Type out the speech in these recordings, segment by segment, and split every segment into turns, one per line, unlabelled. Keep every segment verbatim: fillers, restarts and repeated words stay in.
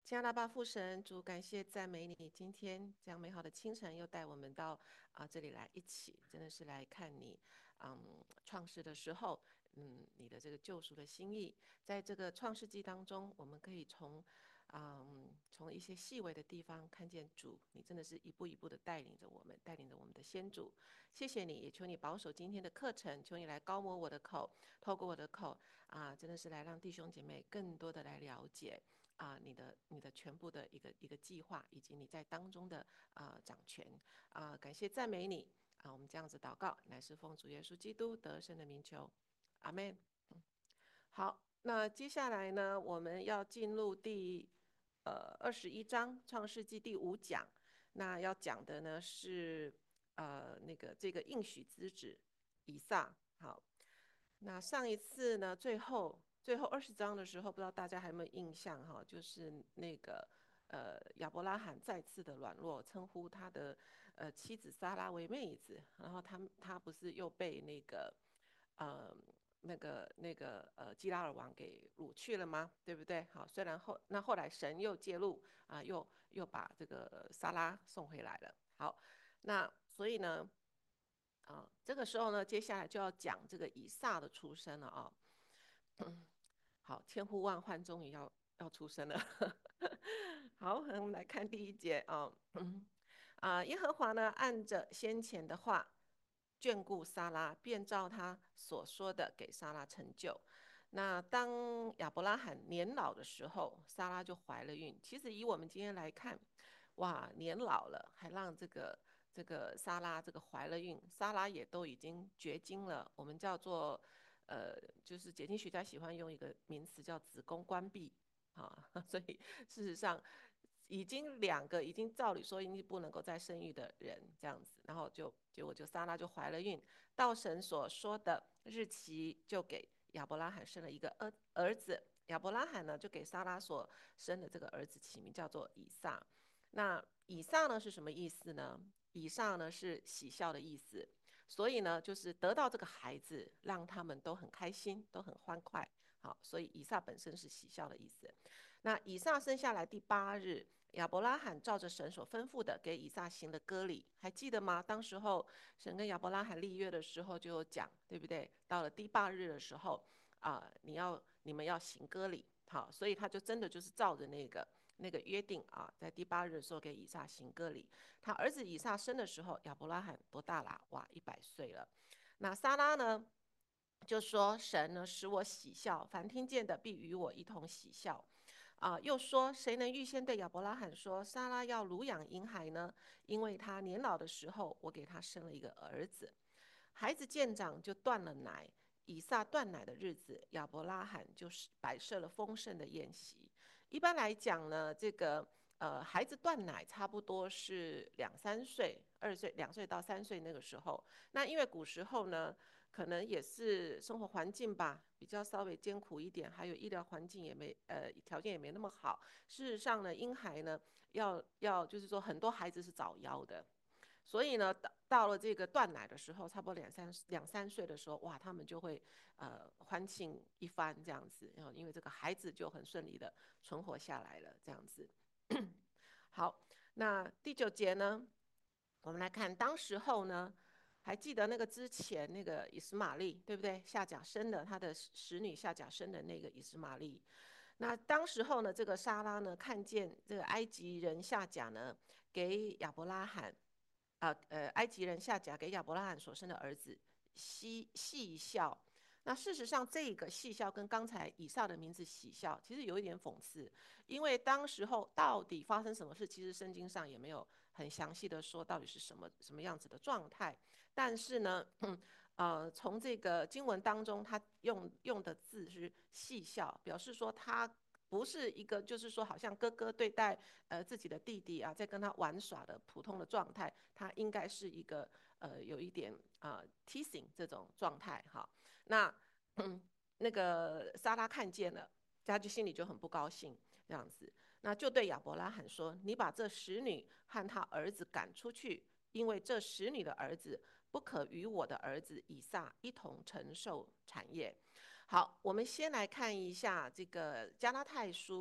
加拿大父神，主感谢赞美你，今天这样美好的清晨又带我们到啊、这里来一起，真的是来看你，嗯，创世的时候，嗯，你的这个救赎的心意，在这个创世纪当中，我们可以从，嗯，从一些细微的地方看见主，你真的是一步一步的带领着我们，带领着我们的先祖。谢谢你，也求你保守今天的课程，求你来高摩我的口，透过我的口啊，真的是来让弟兄姐妹更多的来了解。啊、你的你的全部的一个一个计划，以及你在当中的啊、呃掌权啊、感谢赞美你啊、我们这样子祷告，乃是奉主耶稣基督得胜的名求，阿门。好，那接下来呢，我们要进入第呃二十一章创世纪第五讲，那要讲的呢是呃那个这个应许之子以撒。好，那上一次呢，最后最后二十章的时候，不知道大家还有没有印象哈？就是那个呃亚伯拉罕再次的软弱，称呼他的呃妻子撒拉为妹子，然后他他不是又被那个呃那个那个呃基拉尔王给掳去了吗？对不对？好，虽然后那后来神又介入啊、又又把这个撒拉送回来了。好，那所以呢？啊，这个时候呢，接下来就要讲这个以撒的出生了啊。好，千呼万唤终于要要出生了。好，我们来看第一节啊。啊，耶和华呢，按着先前的话眷顾撒拉，便照他所说的给撒拉成就。那当亚伯拉罕年老的时候，撒拉就怀了孕。其实以我们今天来看，哇，年老了还让这个这个莎拉这个怀了孕，莎拉也都已经绝经了，我们叫做呃，就是解经学家喜欢用一个名词叫子宫关闭啊，所以事实上已经两个已经照理说已经不能够再生育的人这样子，然后就结果就莎拉就怀了孕，到神所说的日期就给亚伯拉罕生了一个儿儿子。亚伯拉罕呢，就给莎拉所生的这个儿子起名叫做以撒。那以撒呢是什么意思呢？以撒呢是喜笑的意思，所以呢就是得到这个孩子，让他们都很开心，都很欢快。好，所以以撒本身是喜笑的意思。那以撒生下来第八日，亚伯拉罕照着神所吩咐的，给以撒行了割礼，还记得吗？当时候神跟亚伯拉罕立约的时候就有讲，对不对？到了第八日的时候，啊、呃你要你们要行割礼，好，所以他就真的就是照着那个那个约定啊，在第八日的时候给以撒行割礼。他儿子以撒生的时候，亚伯拉罕多大啦？哇，一百岁了。那撒拉呢，就说神呢使我喜笑，凡听见的必与我一同喜笑。啊、呃又说谁能预先对亚伯拉罕说，撒拉要乳养婴孩呢？因为他年老的时候，我给他生了一个儿子。孩子渐长就断了奶，以撒断奶的日子，亚伯拉罕就是摆设了丰盛的宴席。一般来讲呢，这个呃孩子断奶差不多是两三岁，二岁两岁到三岁那个时候。那因为古时候呢，可能也是生活环境吧，比较稍微艰苦一点，还有医疗环境也没呃条件也没那么好。事实上呢，婴孩呢要要就是说很多孩子是早夭的。所以呢，到到了这个断奶的时候，差不多两三两三岁的时候，哇，他们就会呃欢庆一番这样子，然后因为这个孩子就很顺利的存活下来了，这样子。好，那第九节呢，我们来看，当时候呢，还记得那个之前那个以实玛利，对不对？夏甲生的，他的使女夏甲生的那个以实玛利。那当时候呢，这个莎拉呢，看见这个埃及人夏甲呢，给亚伯拉罕啊呃埃及人夏甲给亚伯拉罕所生的儿子嬉戏笑。那事实上，这个戏笑跟刚才以撒的名字喜笑，其实有一点讽刺，因为当时候到底发生什么事，其实圣经上也没有很详细的说到底是什么什么样子的状态。但是呢，呃，从这个经文当中，他用用的字是戏笑，表示说他不是一个，就是说好像哥哥对待呃自己的弟弟啊，在跟他玩耍的普通的状态，他应该是一个呃有一点啊、呃、teasing 这种状态哈。那嗯，那个莎拉看见了，他就心里就很不高兴这样子，那就对亚伯拉罕说：“你把这使女和他儿子赶出去，因为这使女的儿子不可与我的儿子以撒一同承受产业。”好，我们先来看一下这个加拉太书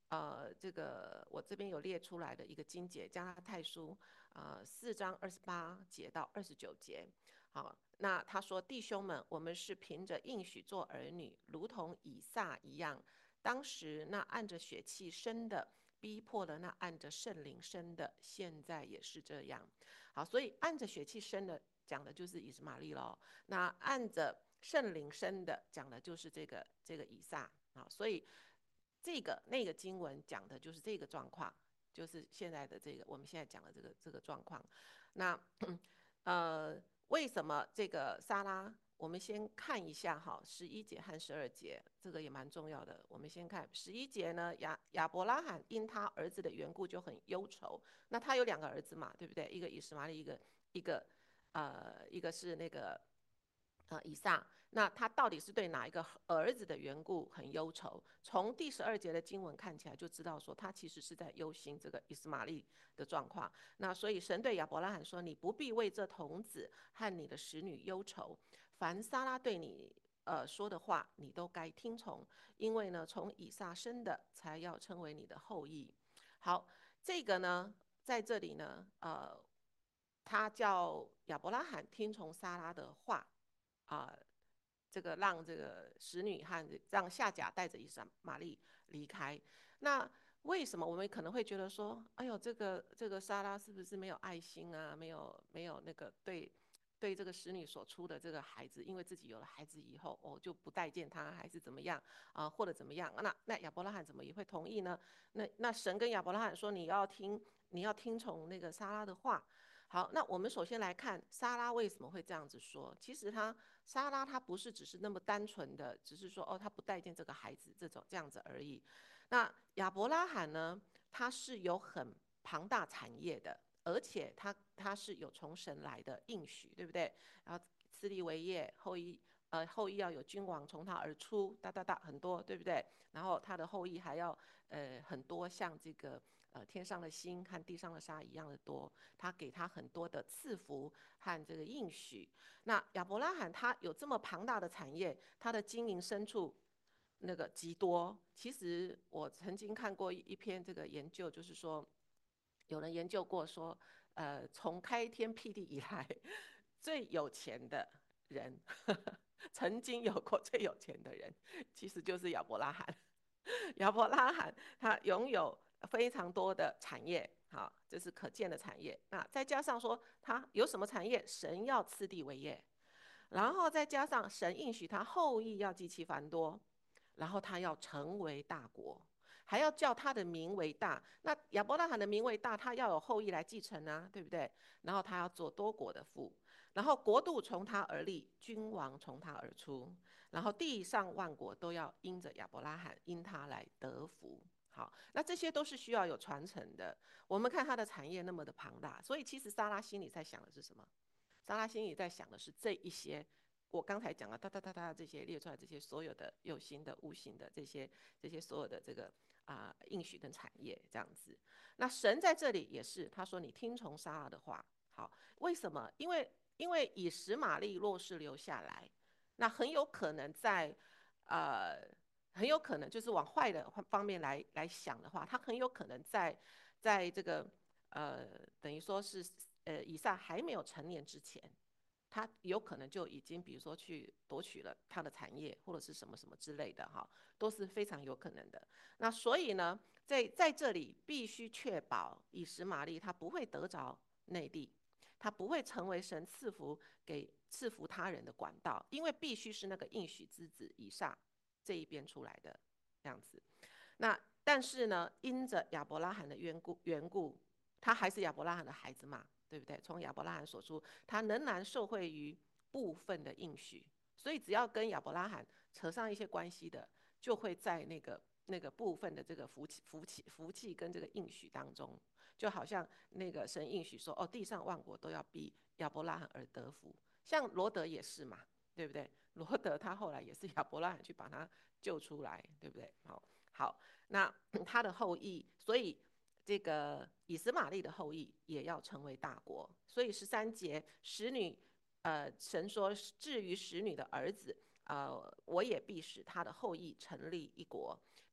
呃，这个我这边有列出来的一个经节，加拉太书，呃，四章二十八节到二十九节。好，那他说：弟兄们，我们是凭着应许做儿女，如同以撒一样。当时那按着血气生的，逼迫了那按着圣灵生的，现在也是这样。好，所以按着血气生的，讲的就是以实玛利咯。那按着圣灵生的，讲的就是这个这个以撒。好，所以这个那个经文讲的就是这个状况，就是现在的这个我们现在讲的这个这个状况。那呃，为什么这个撒拉？我们先看一下哈，十一节和十二节，这个也蛮重要的。我们先看十一节呢，亚亚伯拉罕因他儿子的缘故就很忧愁。那他有两个儿子嘛，对不对？一个以实玛利，一个一个呃，一个是那个呃以撒。那他到底是对哪一个儿子的缘故很忧愁？从第十二节的经文看起来就知道说，他其实是在忧心这个以实玛利的状况。那所以神对亚伯拉罕说：“你不必为这童子和你的使女忧愁，凡撒拉对你呃说的话，你都该听从，因为呢，从以撒生的才要称为你的后裔。”好，这个呢，在这里呢，呃，他叫亚伯拉罕听从撒拉的话。啊、呃，这个让这个使女和让夏甲带着以实玛利离开。那为什么我们可能会觉得说，哎呦，这个这个莎拉是不是没有爱心啊？没有没有那个对对这个使女所出的这个孩子，因为自己有了孩子以后，哦就不待见他，还是怎么样啊、呃，或者怎么样？那那亚伯拉罕怎么也会同意呢？那那神跟亚伯拉罕说，你要听你要听从那个莎拉的话。好，那我们首先来看莎拉为什么会这样子说。其实她莎拉她不是只是那么单纯的，只是说哦，她不待见这个孩子这种这样子而已。那亚伯拉罕呢，他是有很庞大产业的，而且他他是有从神来的应许，对不对？然后次立为业，后裔呃后裔要有君王从他而出，哒哒哒很多，对不对？然后他的后裔还要呃很多，像这个呃天上的星和地上的沙一样的多。他给他很多的赐福和这个应许。那亚伯拉罕他有这么庞大的产业，他的经营牲畜那个极多。其实我曾经看过一篇这个研究，就是说有人研究过说，呃，从开天辟地以来，最有钱的人，呵呵曾经有过最有钱的人，其实就是亚伯拉罕。亚伯拉罕他拥有非常多的产业，好，这是可见的产业。那再加上说他有什么产业，神要赐地为业，然后再加上神应许他后裔要极其繁多，然后他要成为大国，还要叫他的名为大。那亚伯拉罕的名为大，他要有后裔来继承啊，对不对？然后他要做多国的父，然后国度从他而立，君王从他而出。然后地上万国都要因着亚伯拉罕，因他来得福。好，那这些都是需要有传承的。我们看他的产业那么的庞大，所以其实撒拉心里在想的是什么？撒拉心里在想的是这一些，我刚才讲了哒哒哒哒这些列出来这些所有的有形的、无形的这些这些所有的这个啊、呃、应许跟产业这样子。那神在这里也是，他说你听从撒拉的话。好，为什么？因为因为以实玛利若是留下来，那很有可能在呃，很有可能就是往坏的方面来来想的话，他很有可能在在这个呃，等于说是呃以撒还没有成年之前，他有可能就已经比如说去夺取了他的产业或者是什么什么之类的哈，都是非常有可能的。那所以呢，在在这里必须确保以实玛利他不会得着内地。他不会成为神赐福给赐福他人的管道，因为必须是那个应许之子以撒这一边出来的这样子。那但是呢，因着亚伯拉罕的缘故，缘故，他还是亚伯拉罕的孩子嘛，对不对？从亚伯拉罕所出，他仍然受惠于部分的应许，所以只要跟亚伯拉罕扯上一些关系的，就会在那个那个部分的这个福气、福气、福气跟这个应许当中。就好像那个神应许说，哦，地上万国都要逼亚伯拉罕而得福，像罗德也是嘛，对不对？罗德他后来也是亚伯拉罕去把他救出来，对不对？好，好，那他的后裔，所以这个以实玛利的后裔也要成为大国。所以十三节，使女，呃，神说，至于使女的儿子，呃，我也必使他的后裔成立一国。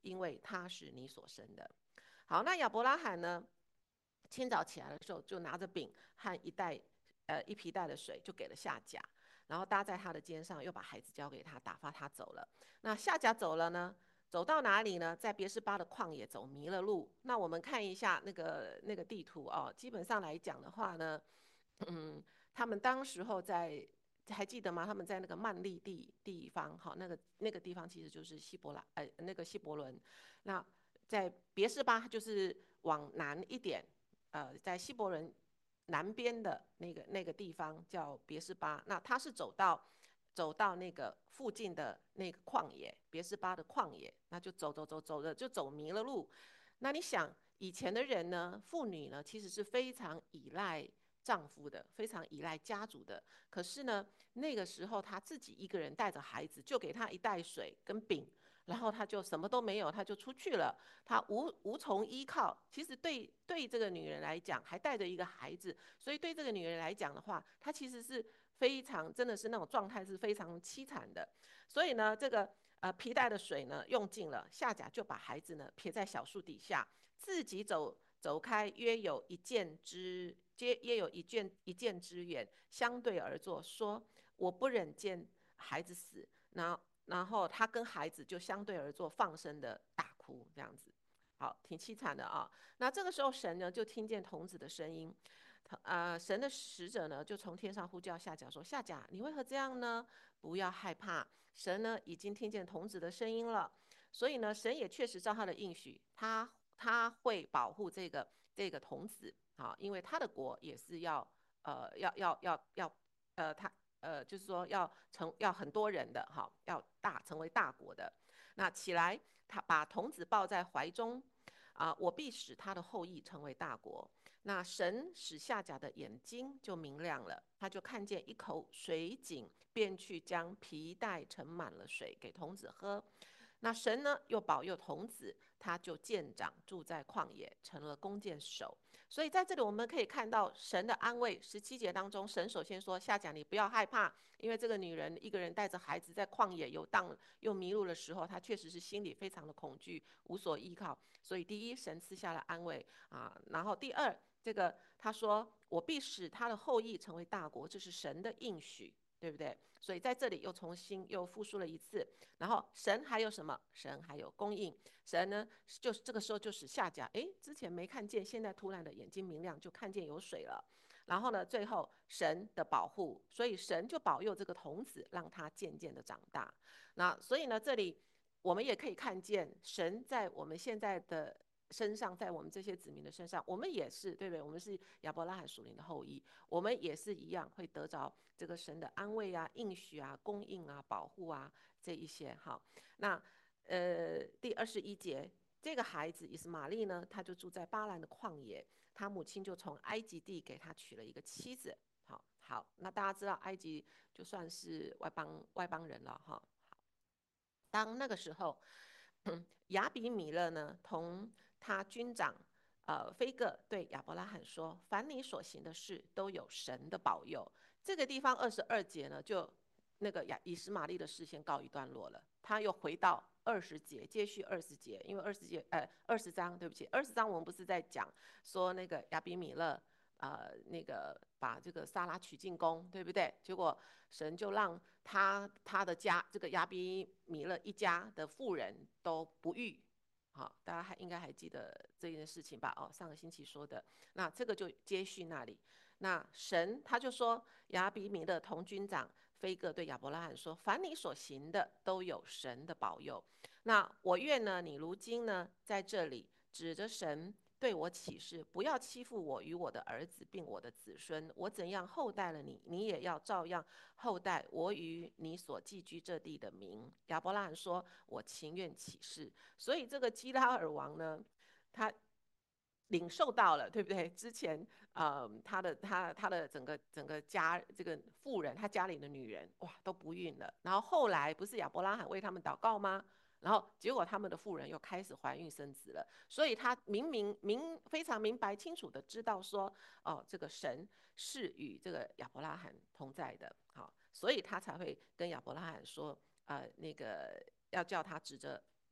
因为他是你所生的。好，那亚伯拉罕呢，清早起来的时候就拿着饼和一袋呃一皮袋的水就给了夏甲，然后搭在他的肩上，又把孩子交给他，打发他走了。那夏甲走了呢？走到哪里呢？在别是巴的旷野走迷了路。那我们看一下那个那个地图哦，基本上来讲的话呢，嗯，他们当时候在还记得吗？他们在那个曼利地地方，好，那个那个地方其实就是希伯来，呃，那个希伯伦。那在别是巴就是往南一点，呃，在希伯伦南边的那个那个地方叫别是巴。那他是走到走到那个附近的那个旷野，别是巴的旷野，那就走走走走的就走迷了路。那你想，以前的人呢，妇女呢其实是非常依赖丈夫的，非常依赖家族的。可是呢，那个时候她自己一个人带着孩子，就给她一袋水跟饼，然后她就什么都没有，她就出去了。她无无从依靠。其实对对这个女人来讲，还带着一个孩子，所以对这个女人来讲的话，她其实是非常真的是那种状态是非常凄惨的。所以呢，这个呃皮带的水呢用尽了，夏甲就把孩子呢撇在小树底下，自己走走开，约有一箭之约约有一箭一箭之远，相对而坐，说：我不忍见孩子死。然后然后他跟孩子就相对而坐，放声的大哭，这样子。好，挺凄惨的啊。那这个时候神呢就听见童子的声音，呃，神的使者呢就从天上呼叫夏甲说：夏甲，你为何这样呢？不要害怕，神呢已经听见童子的声音了。所以呢，神也确实照他的应许，他他会保护这个这个童子啊，因为他的国也是要呃要要要要呃他呃就是说要成要很多人的哈，要大成为大国的。那起来，他把童子抱在怀中啊，我必使他的后裔成为大国。那神使夏甲的眼睛就明亮了，他就看见一口水井，便去将皮带盛满了水给童子喝。那神呢又保佑童子，他就见长，住在旷野，成了弓箭手。所以在这里我们可以看到神的安慰。十七节当中，神首先说：夏甲，你不要害怕，因为这个女人一个人带着孩子在旷野游荡又迷路的时候，她确实是心里非常的恐惧，无所依靠。所以第一，神赐下了安慰啊。然后第二，这个他说：我必使他的后裔成为大国，这是神的应许，对不对？所以在这里又重新又复述了一次。然后神还有什么？神还有供应。神呢，就是这个时候就使夏甲，哎，之前没看见，现在突然的眼睛明亮，就看见有水了。然后呢，最后神的保护，所以神就保佑这个童子，让他渐渐的长大。那所以呢，这里我们也可以看见神在我们现在的身上，在我们这些子民的身上，我们也是，对不对？我们是亚伯拉罕属灵的后裔，我们也是一样会得着这个神的安慰啊、应许啊、供应啊、保护啊这一些。好，那呃第二十一节，这个孩子以斯玛利呢，他就住在巴兰的旷野，他母亲就从埃及地给他娶了一个妻子。好好，那大家知道埃及就算是外邦外邦人了哈。当那个时候，亚比米勒呢，同他军长呃菲个对亚伯拉罕说：凡你所行的事，都有神的保佑。这个地方二十二节呢，就那个亚以实玛利的事先告一段落了。他又回到二十节，接续二十节，因为二十节呃二十章，对不起，二十章我们不是在讲说那个亚比米勒呃那个把这个撒拉娶进宫，对不对？结果神就让他他的家这个亚比米勒一家的妇人都不育。好，大家还应该还记得这件事情吧？哦，上个星期说的。那这个就接续那里。那神他就说，亚比米勒同军长菲个对亚伯拉罕说：凡你所行的，都有神的保佑。那我愿呢，你如今呢，在这里指着神对我起誓，不要欺负我与我的儿子并我的子孙。我怎样厚待了你，你也要照样厚待我与你所寄居这地的民。亚伯拉罕说：我情愿起誓。所以这个基拉尔王呢，他领受到了，对不对？之前呃，他的他他的整个整个家这个妇人，他家里的女人哇都不孕了。然后后来不是亚伯拉罕为他们祷告吗？然后结果他们的妇人又开始怀孕生子了。所以他明明明非常明白清楚的知道说，哦，这个神是与这个亚伯拉罕同在的，好，所以他才会跟亚伯拉罕说，呃，那个要叫他指着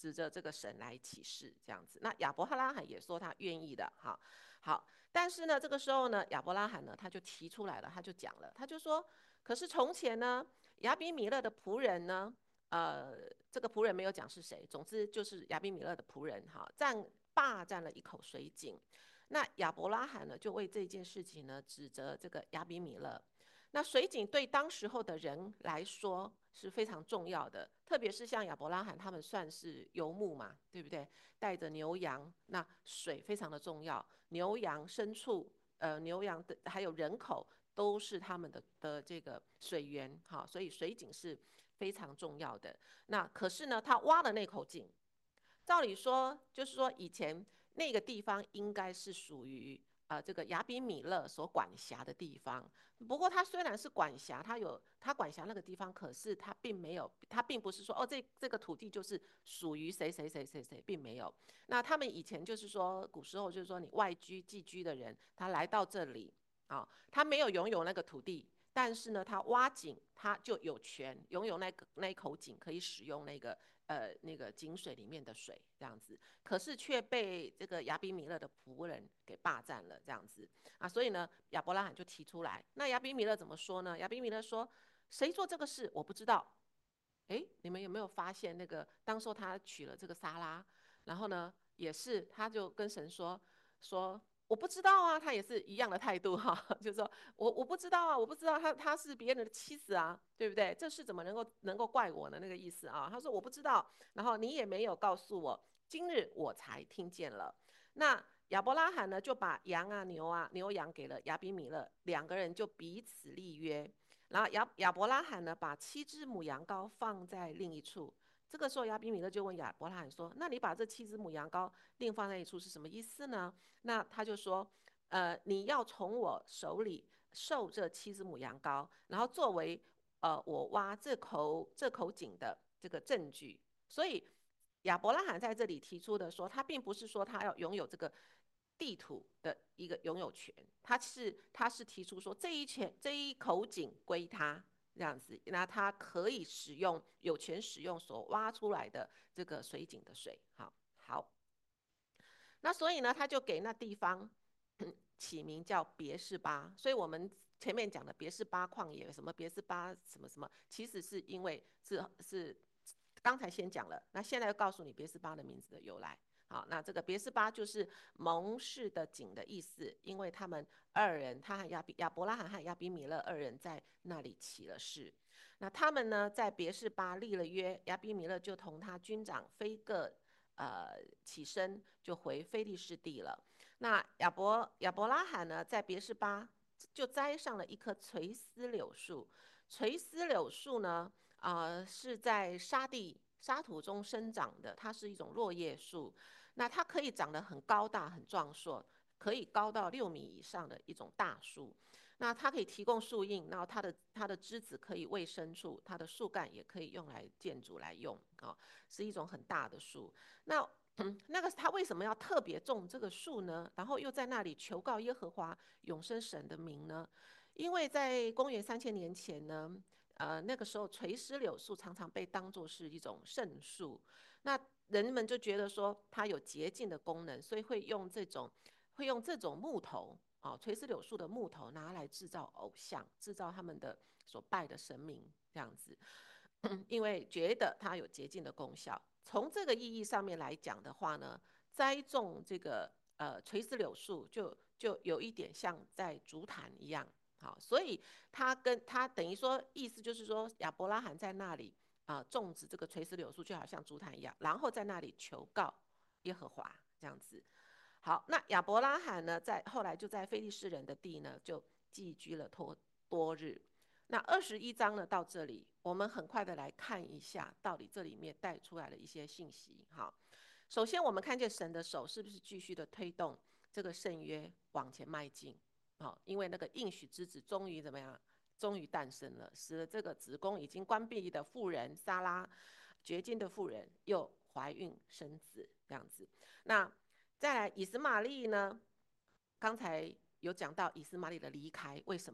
指着这个神来起誓，这样子。那亚伯拉罕也说他愿意的，哈，好。但是呢，这个时候呢，亚伯拉罕呢，他就提出来了，他就讲了，他就说，可是从前呢，亚比米勒的仆人呢，呃，这个仆人没有讲是谁，总之就是亚比米勒的仆人，哈，占霸占了一口水井。那亚伯拉罕呢，就为这件事情呢，指责这个亚比米勒。那水井对当时候的人来说是非常重要的，特别是像亚伯拉罕他们算是游牧嘛，对不对？带着牛羊，那水非常的重要，牛羊牲畜，呃，牛羊的还有人口都是他们的的这个水源，哈，所以水井是非常重要的。那可是呢，他挖的那口井，照理说就是说以前那个地方应该是属于呃这个亚比米勒所管辖的地方。不过他虽然是管辖，他有他管辖那个地方，可是他并没有，他并不是说哦这这个土地就是属于谁谁谁谁谁，并没有。那他们以前就是说古时候就是说你外居寄居的人，他来到这里啊、哦，他没有拥有那个土地。但是呢，他挖井，他就有权拥有那个那一口井，可以使用那个呃那个井水里面的水这样子。可是却被这个亚比米勒的仆人给霸占了这样子啊，所以呢，亚伯拉罕就提出来。那亚比米勒怎么说呢？亚比米勒说：“谁做这个事，我不知道。”哎，你们有没有发现那个当时他娶了这个撒拉，然后呢，也是他就跟神说说我不知道啊，他也是一样的态度哈，就是说我我不知道啊，我不知道他他是别人的妻子啊，对不对？这事怎么能够能够怪我呢？那个意思啊，他说我不知道，然后你也没有告诉我，今日我才听见了。那亚伯拉罕呢，就把羊啊牛啊牛羊给了亚比米勒，两个人就彼此立约。然后亚亚伯拉罕呢，把七只母羊羔放在另一处。这个时候，亚比米勒就问亚伯拉罕说：“那你把这七只母羊羔另放在一处是什么意思呢？”那他就说：“呃，你要从我手里受这七只母羊羔，然后作为呃我挖这口这口井的这个证据。”所以亚伯拉罕在这里提出的说，他并不是说他要拥有这个地土的一个拥有权，他是他是提出说这一钱这一口井归他这样子，那他可以使用有权使用所挖出来的这个水井的水。好，好，那所以呢，他就给那地方起名叫别是巴。所以我们前面讲的别是巴旷野，什么别是巴什么什么，其实是因为是是刚才先讲了，那现在要告诉你别是巴的名字的由来。好，那这个别是巴就是蒙氏的井的意思，因为他们二人，他和亚比亚伯拉罕和亚比米勒二人在那里起了誓。那他们呢，在别是巴立了约，亚比米勒就同他军长非各呃起身就回非利士地了。那亚伯亚伯拉罕呢，在别是巴就栽上了一棵垂丝柳树。垂丝柳树呢，啊、呃、是在沙地沙土中生长的，它是一种落叶树。那它可以长得很高大、很壮硕，可以高到六米以上的一种大树。那它可以提供树荫，然后它的它的枝子可以喂牲畜，它的树干也可以用来建筑来用啊、哦，是一种很大的树。那嗯，那个他为什么要特别种这个树呢？然后又在那里求告耶和华永生神的名呢？因为在公元三千年前呢，呃，那个时候垂丝柳树常常被当作是一种圣树，那人们就觉得说它有洁净的功能，所以会用这种会用这种木头啊、哦，垂丝柳树的木头拿来制造偶像，制造他们的所拜的神明这样子。因为觉得它有洁净的功效。从这个意义上面来讲的话呢，栽种这个呃垂丝柳树就就有一点像在竹坛一样。好，所以他跟他等于说意思就是说亚伯拉罕在那里啊、呃、种植这个垂丝柳树，就好像竹坛一样，然后在那里求告耶和华这样子。好，那亚伯拉罕呢，在后来就在非利士人的地呢，就寄居了多多日。那二十一章呢，到这里，我们很快的来看一下，到底这里面带出来的一些信息。好，首先我们看见神的手是不是继续的推动这个圣约往前迈进？好，因为那个应许之子终于怎么样？终于诞生了，使得这个子宫已经关闭的妇人撒拉，绝经的妇人又怀孕生子，这样子。那再来以斯玛利呢？刚才有讲到以斯玛利的离开，为什么？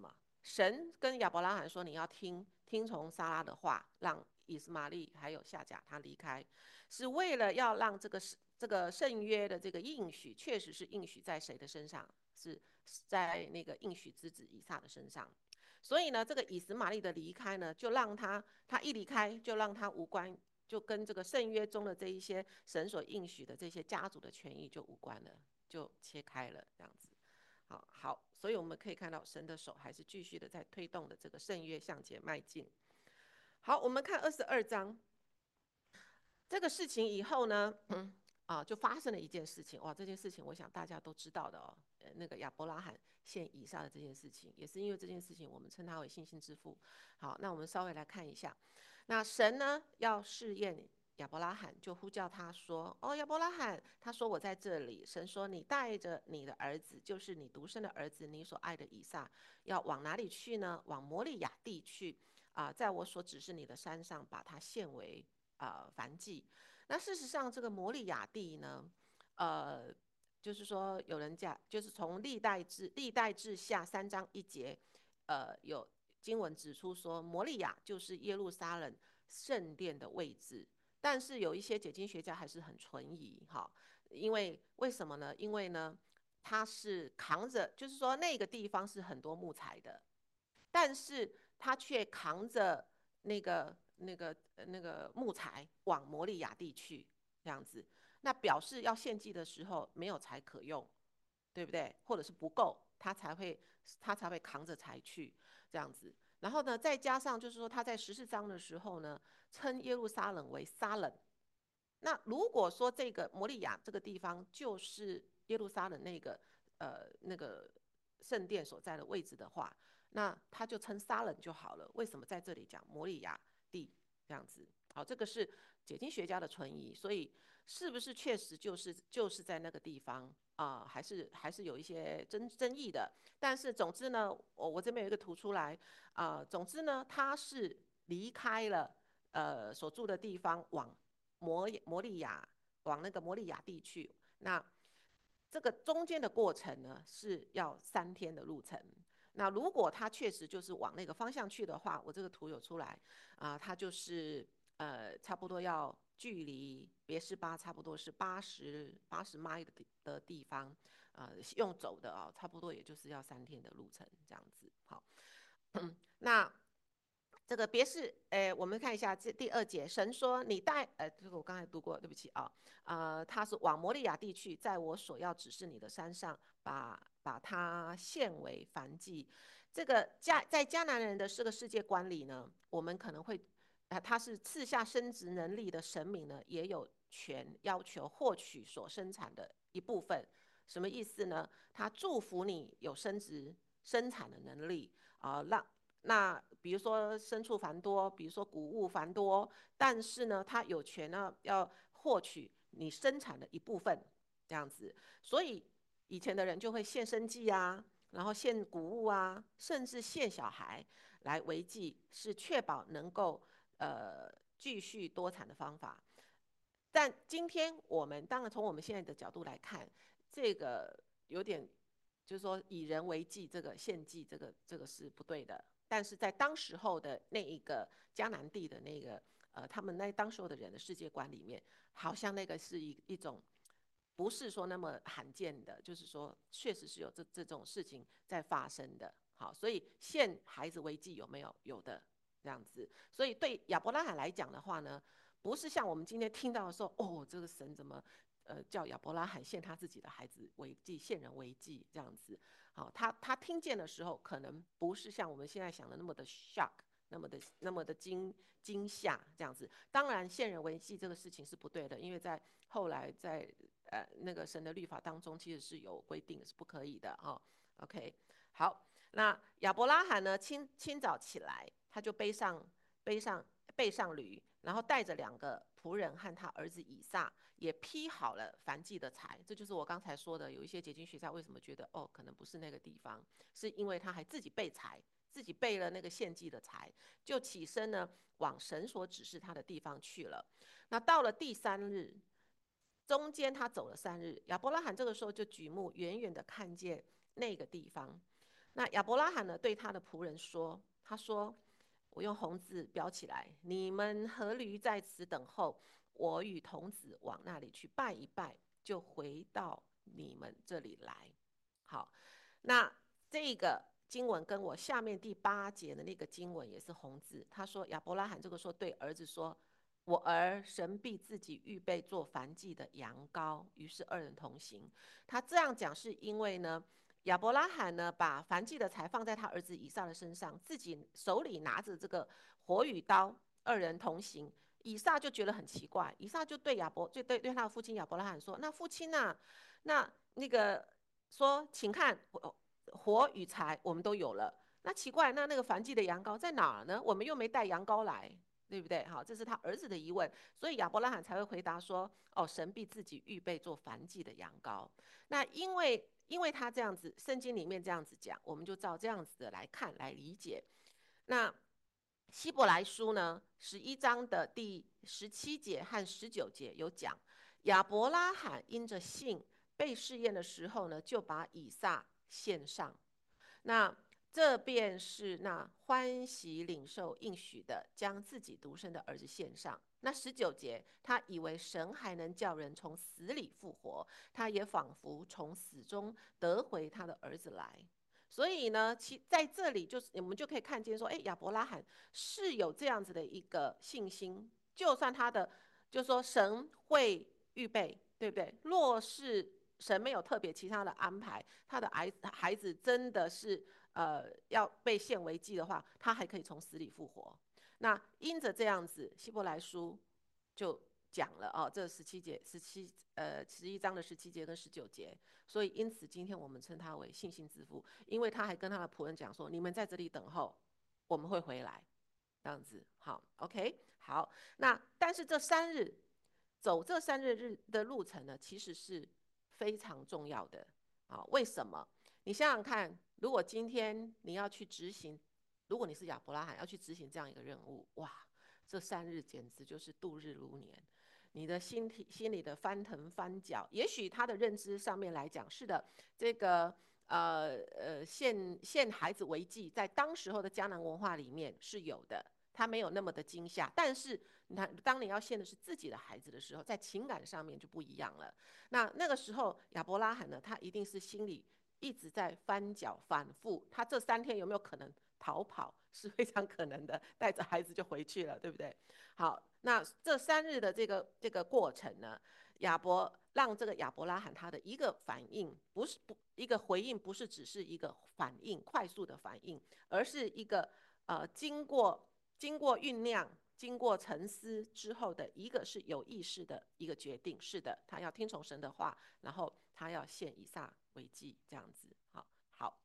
神跟亚伯拉罕说：“你要听听从撒拉的话，让以斯玛利还有夏甲他离开，是为了要让这个这个圣约的这个应许，确实是应许在谁的身上？是在那个应许之子以撒的身上。所以呢，这个以实玛利的离开呢，就让他他一离开，就让他无关，就跟这个圣约中的这一些神所应许的这些家族的权益就无关了，就切开了这样子。好好，所以我们可以看到神的手还是继续的在推动的这个圣约向前迈进。好，我们看二十二章这个事情以后呢，嗯啊，就发生了一件事情。哇，这件事情我想大家都知道的哦。呃，那个亚伯拉罕献以撒的这件事情，也是因为这件事情，我们称他为信心之父。好，那我们稍微来看一下。那神呢要试验亚伯拉罕，就呼叫他说：“哦，亚伯拉罕，他说我在这里。”神说：“你带着你的儿子，就是你独生的儿子，你所爱的以撒，要往哪里去呢？往摩利亚地去啊、呃，在我所指示你的山上，把它献为呃燔祭。”那事实上，这个摩利亚地呢，呃，就是说有人讲，就是从历代志历代志下三章一节，呃，有经文指出说，摩利亚就是耶路撒冷圣殿的位置。但是有一些解经学家还是很存疑哈，因为为什么呢？因为呢，它是扛着，就是说那个地方是很多木材的，但是他却扛着那个那个那个木材往摩利亚地去，这样子，那表示要献祭的时候没有柴可用，对不对？或者是不够，他才会他才会扛着柴去这样子。然后呢，再加上就是说他在十四章的时候呢，称耶路撒冷为撒冷。那如果说这个摩利亚这个地方就是耶路撒冷那个呃那个圣殿所在的位置的话，那他就称撒冷就好了。为什么在这里讲摩利亚地这样子？好，这个是解经学家的存疑，所以是不是确实就是就是在那个地方啊、呃还是还是有一些争争议的。但是总之呢，我我这边有一个图出来啊、呃总之呢，他是离开了呃所住的地方往摩摩利亚往那个摩利亚地去。那这个中间的过程呢是要三天的路程。那如果他确实就是往那个方向去的话，我这个图有出来啊、呃，它就是呃差不多要距离别是巴差不多是八十八十 mile 的的地方，呃用走的啊、哦，差不多也就是要三天的路程这样子。好，那这个别是，诶，我们看一下这第二节，神说你带，呃，这个我刚才读过，对不起啊，呃，他是往摩利亚地去，在我所要指示你的山上，把把它献为燔祭。这个迦在迦南人的这个世界观里呢，我们可能会，啊、他是赐下生殖能力的神明呢，也有权要求获取所生产的一部分。什么意思呢？他祝福你有生殖生产的能力啊、呃让那比如说牲畜繁多，比如说谷物繁多，但是呢，他有权呢要获取你生产的一部分，这样子。所以以前的人就会献生祭啊，然后献谷物啊，甚至献小孩来为祭，是确保能够呃继续多产的方法。但今天我们当然从我们现在的角度来看，这个有点就是说以人为祭，这个献祭，这个这个是不对的。但是在当时候的那一个迦南地的那个呃，他们那当时候的人的世界观里面，好像那个是一一种不是说那么罕见的，就是说确实是有这这种事情在发生的。好，所以献孩子为祭有没有？有的这样子。所以对亚伯拉罕来讲的话呢，不是像我们今天听到的说，哦，这个神怎么呃叫亚伯拉罕献他自己的孩子为祭，献人为祭这样子。好，他他听见的时候，可能不是像我们现在想的那么的 shock，那么的那么的惊惊吓这样子。当然，献人为祭这个事情是不对的，因为在后来在呃那个神的律法当中，其实是有规定是不可以的啊、哦。OK，好，那亚伯拉罕呢，清清早起来，他就背上背上背上驴，然后带着两个仆人和他儿子以撒，也劈好了燔祭的柴。这就是我刚才说的，有一些解经学家为什么觉得哦，可能不是那个地方，是因为他还自己备柴，自己备了那个献祭的柴，就起身呢往神所指示他的地方去了。那到了第三日，中间他走了三日，亚伯拉罕这个时候就举目远远的看见那个地方。 那亚伯拉罕呢，对他的仆人说：“他说，我用红字标起来，你们和驴在此等候，我与童子往那里去拜一拜，就回到你们这里来。”好，那这个经文跟我下面第八节的那个经文也是红字。他说亚伯拉罕这个时候对儿子说：“我儿，神必自己预备做燔祭的羊羔。”于是二人同行。他这样讲是因为呢，亚伯拉罕呢把燔祭的柴放在他儿子以撒的身上，自己手里拿着这个火与刀，二人同行。以撒就觉得很奇怪，以撒就对亚伯就对对他的父亲亚伯拉罕说：“那父亲呐、啊，那那个说，请看，火与柴我们都有了，那奇怪，那那个燔祭的羊羔在哪儿呢？我们又没带羊羔来。”对不对？好，这是他儿子的疑问，所以亚伯拉罕才会回答说：“哦，神必自己预备做燔祭的羊羔。”那因为因为他这样子，圣经里面这样子讲，我们就照这样子的来看来理解。那希伯来书呢，十一章的第十七节和十九节有讲，亚伯拉罕因着信被试验的时候呢，就把以撒献上。那这便是那欢喜领受应许的，将自己独生的儿子献上。那十九节，他以为神还能叫人从死里复活，他也仿佛从死中得回他的儿子来。所以呢，其在这里就是我们就可以看见说，哎，亚伯拉罕是有这样子的一个信心，就算他的就说神会预备，对不对？若是神没有特别其他的安排，他的孩子孩子真的是呃要被献为祭的话，他还可以从死里复活。那因着这样子，希伯来书就讲了哦，这十七节、十七呃十一章的十七节跟十九节，所以因此今天我们称他为信心之父，因为他还跟他的仆人讲说：“你们在这里等候，我们会回来。”这样子，好 ，OK， 好。那但是这三日走这三日日的路程呢，其实是非常重要的啊。为什么？你想想看，如果今天你要去执行，如果你是亚伯拉罕要去执行这样一个任务，哇，这三日简直就是度日如年。你的心体心里的翻腾翻搅，也许他的认知上面来讲，是的，这个呃呃献献孩子为祭，在当时候的迦南文化里面是有的，他没有那么的惊吓。但是你看，当你要献的是自己的孩子的时候，在情感上面就不一样了。那那个时候亚伯拉罕呢，他一定是心里一直在翻搅反复，他这三天有没有可能逃跑？是非常可能的，带着孩子就回去了，对不对？好，那这三日的这个这个过程呢，亚伯让这个亚伯拉罕他的一个反应，不是不一个回应，不是只是一个反应，快速的反应，而是一个呃经过经过酝酿、经过沉思之后的一个是有意识的一个决定。是的，他要听从神的话，然后他要献以撒为祭，这样子。好，好。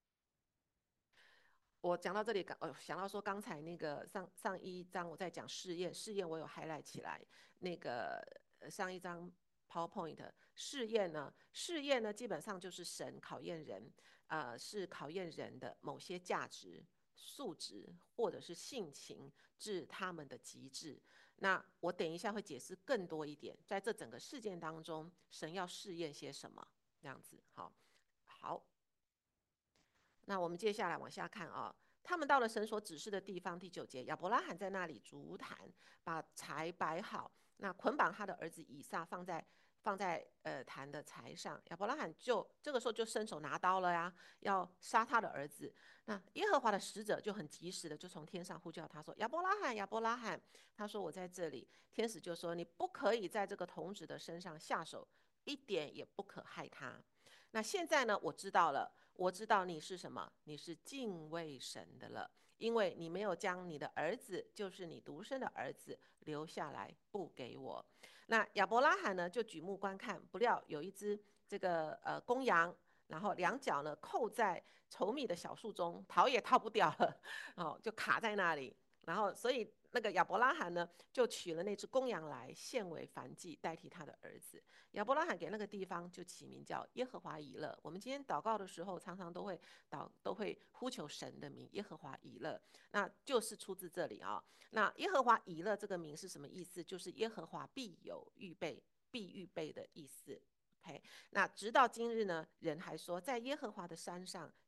我讲到这里，刚呃想到说刚才那个上上一章我在讲试验，试验我有 highlight 起来。那个上一章 PowerPoint 试验呢，试验呢基本上就是神考验人，呃是考验人的某些价值、素质或者是性情至他们的极致。那我等一下会解释更多一点，在这整个事件当中，神要试验些什么，这样子。好，好。那我们接下来往下看啊，他们到了神所指示的地方，第九节，亚伯拉罕在那里筑坛，把柴摆好，那捆绑他的儿子以撒放在放在呃坛的柴上，亚伯拉罕就这个时候就伸手拿刀了呀，要杀他的儿子。那耶和华的使者就很及时的就从天上呼叫他说：“亚伯拉罕，亚伯拉罕。”他说：“我在这里。”天使就说：“你不可以在这个童子的身上下手，一点也不可害他。”那现在呢，我知道了。我知道你是什么，你是敬畏神的了，因为你没有将你的儿子，就是你独生的儿子留下来不给我。那亚伯拉罕呢，就举目观看，不料有一只这个呃公羊，然后两脚呢扣在稠密的小树中，逃也逃不掉了，哦，就卡在那里。然后，所以那个亚伯拉罕呢，就取了那只公羊来献为燔祭，代替他的儿子。亚伯拉罕给那个地方就起名叫耶和华以勒。我们今天祷告的时候，常常都会祷都会呼求神的名，耶和华以勒，那就是出自这里啊。那耶和华以勒这个名是什么意思？就是耶和华必有预备，必预备的意思。OK， 那直到今日呢，人还说，在耶和华的山上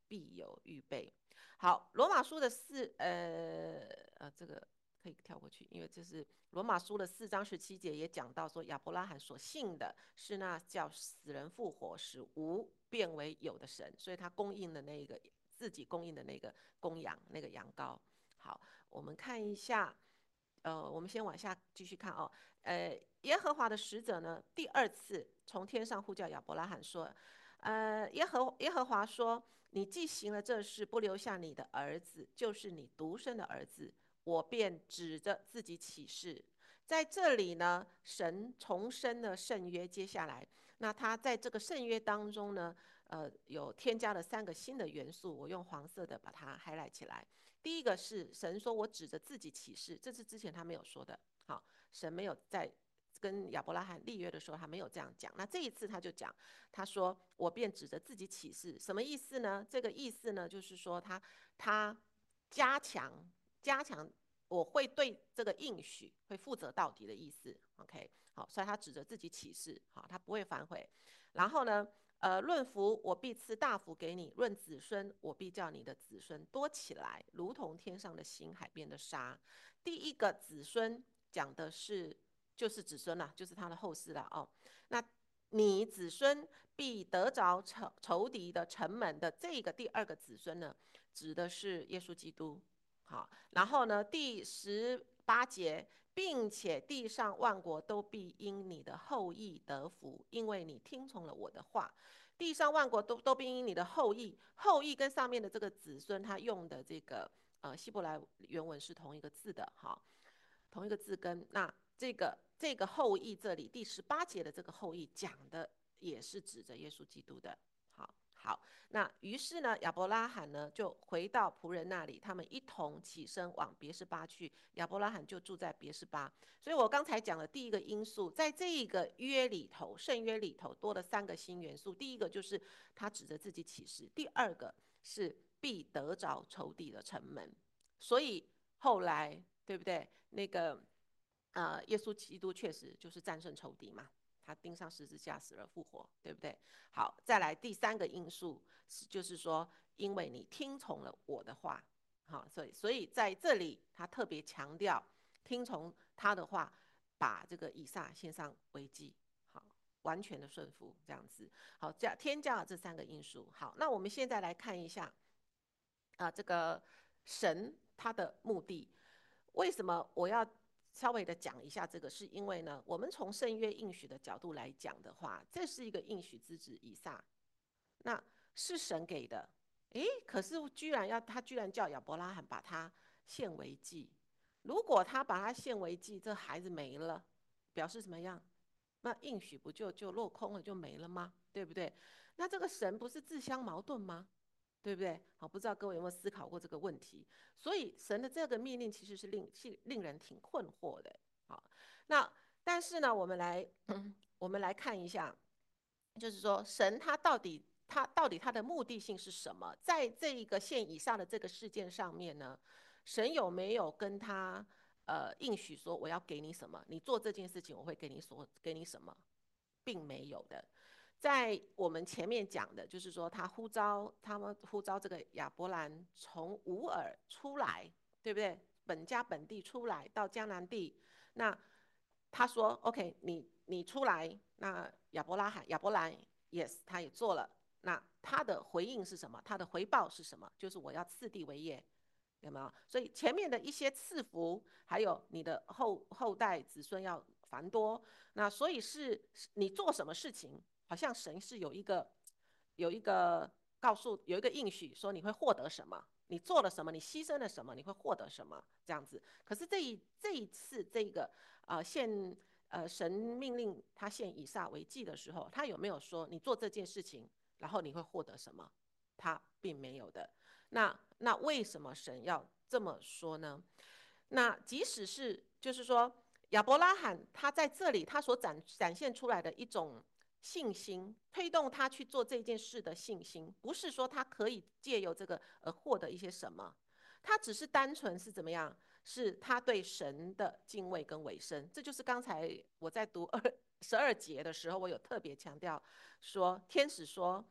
必有预备。好，罗马书的四呃呃这个可以跳过去，因为这是罗马书的四章十七节也讲到说，亚伯拉罕所信的是那叫死人复活，使无变为有的神，所以他供应的那个自己供应的那个公羊那个羊羔。好，我们看一下，呃，我们先往下继续看哦。呃，耶和华的使者呢，第二次从天上呼叫亚伯拉罕说，呃，耶和耶和华说，你既行了这事，不留下你的儿子，就是你独生的儿子，我便指着自己起誓。在这里呢，神重申了圣约，接下来，那他在这个圣约当中呢，呃，有添加了三个新的元素，我用黄色的把它 highlight 起来。第一个是神说，我指着自己起誓，这是之前他没有说的。好，神没有在跟亚伯拉罕立约的时候，他没有这样讲。那这一次他就讲，他说我便指着自己起誓，什么意思呢？这个意思呢，就是说他他加强加强，我会对这个应许会负责到底的意思。OK， 好，所以他指着自己起誓，好，他不会反悔。然后呢？呃，论福我必赐大福给你；论子孙，我必叫你的子孙多起来，如同天上的星、海边的沙。第一个子孙讲的是就是子孙啦、啊，就是他的后世了哦。那你子孙必得着仇仇敌的城门的这个第二个子孙呢，指的是耶稣基督。好，然后呢，第十八节。并且地上万国都必因你的后裔得福，因为你听从了我的话。地上万国都都必因你的后裔，后裔跟上面的这个子孙，他用的这个呃希伯来原文是同一个字的，哈，同一个字根。那这个这个后裔这里第十八节的这个后裔讲的也是指着耶稣基督的，好。好，那于是呢，亚伯拉罕呢就回到仆人那里，他们一同起身往别是巴去。亚伯拉罕就住在别是巴。所以我刚才讲的第一个因素，在这一个约里头，圣约里头多了三个新元素。第一个就是他指着自己起誓，第二个是必得着仇敌的城门。所以后来对不对？那个呃，耶稣基督确实就是战胜仇敌嘛。他钉上十字架死而复活，对不对？好，再来第三个因素就是说，因为你听从了我的话，好，所以所以在这里他特别强调听从他的话，把这个以撒献上为祭，好，完全的顺服这样子。好，这样添加了这三个因素。好，那我们现在来看一下啊、呃，这个神他的目的，为什么我要稍微的讲一下这个？是因为呢，我们从圣约应许的角度来讲的话，这是一个应许之子以撒，那是神给的。诶，可是居然要他居然叫亚伯拉罕把他献为祭。如果他把他献为祭，这孩子没了，表示怎么样？那应许不就就落空了，就没了吗？对不对？那这个神不是自相矛盾吗？对不对？好，不知道各位有没有思考过这个问题？所以神的这个命令其实是令是令人挺困惑的。好，那但是呢，我们来、嗯、我们来看一下，就是说神他到底他到底他的目的性是什么？在这一个线以上的这个事件上面呢，神有没有跟他呃应许说我要给你什么？你做这件事情我会给你所给你什么？并没有的。在我们前面讲的，就是说他呼召他们呼召这个亚伯兰从乌尔出来，对不对？本家本地出来到迦南地，那他说 OK， 你你出来，那亚伯拉罕亚伯兰 yes 他也做了，那他的回应是什么？他的回报是什么？就是我要赐地为业。有没有？所以前面的一些赐福，还有你的后后代子孙要繁多，那所以是你做什么事情，好像神是有一个有一个告诉有一个应许，说你会获得什么，你做了什么，你牺牲了什么，你会获得什么这样子。可是这一这一次这个呃献呃神命令他献以撒为祭的时候，他有没有说你做这件事情，然后你会获得什么？他并没有的。那那为什么神要这么说呢？那即使是就是说亚伯拉罕他在这里他所展展现出来的一种信心，推动他去做这件事的信心，不是说他可以借由这个而获得一些什么，他只是单纯是怎么样？是他对神的敬畏跟委身。这就是刚才我在读二十二节的时候，我有特别强调说，天使说。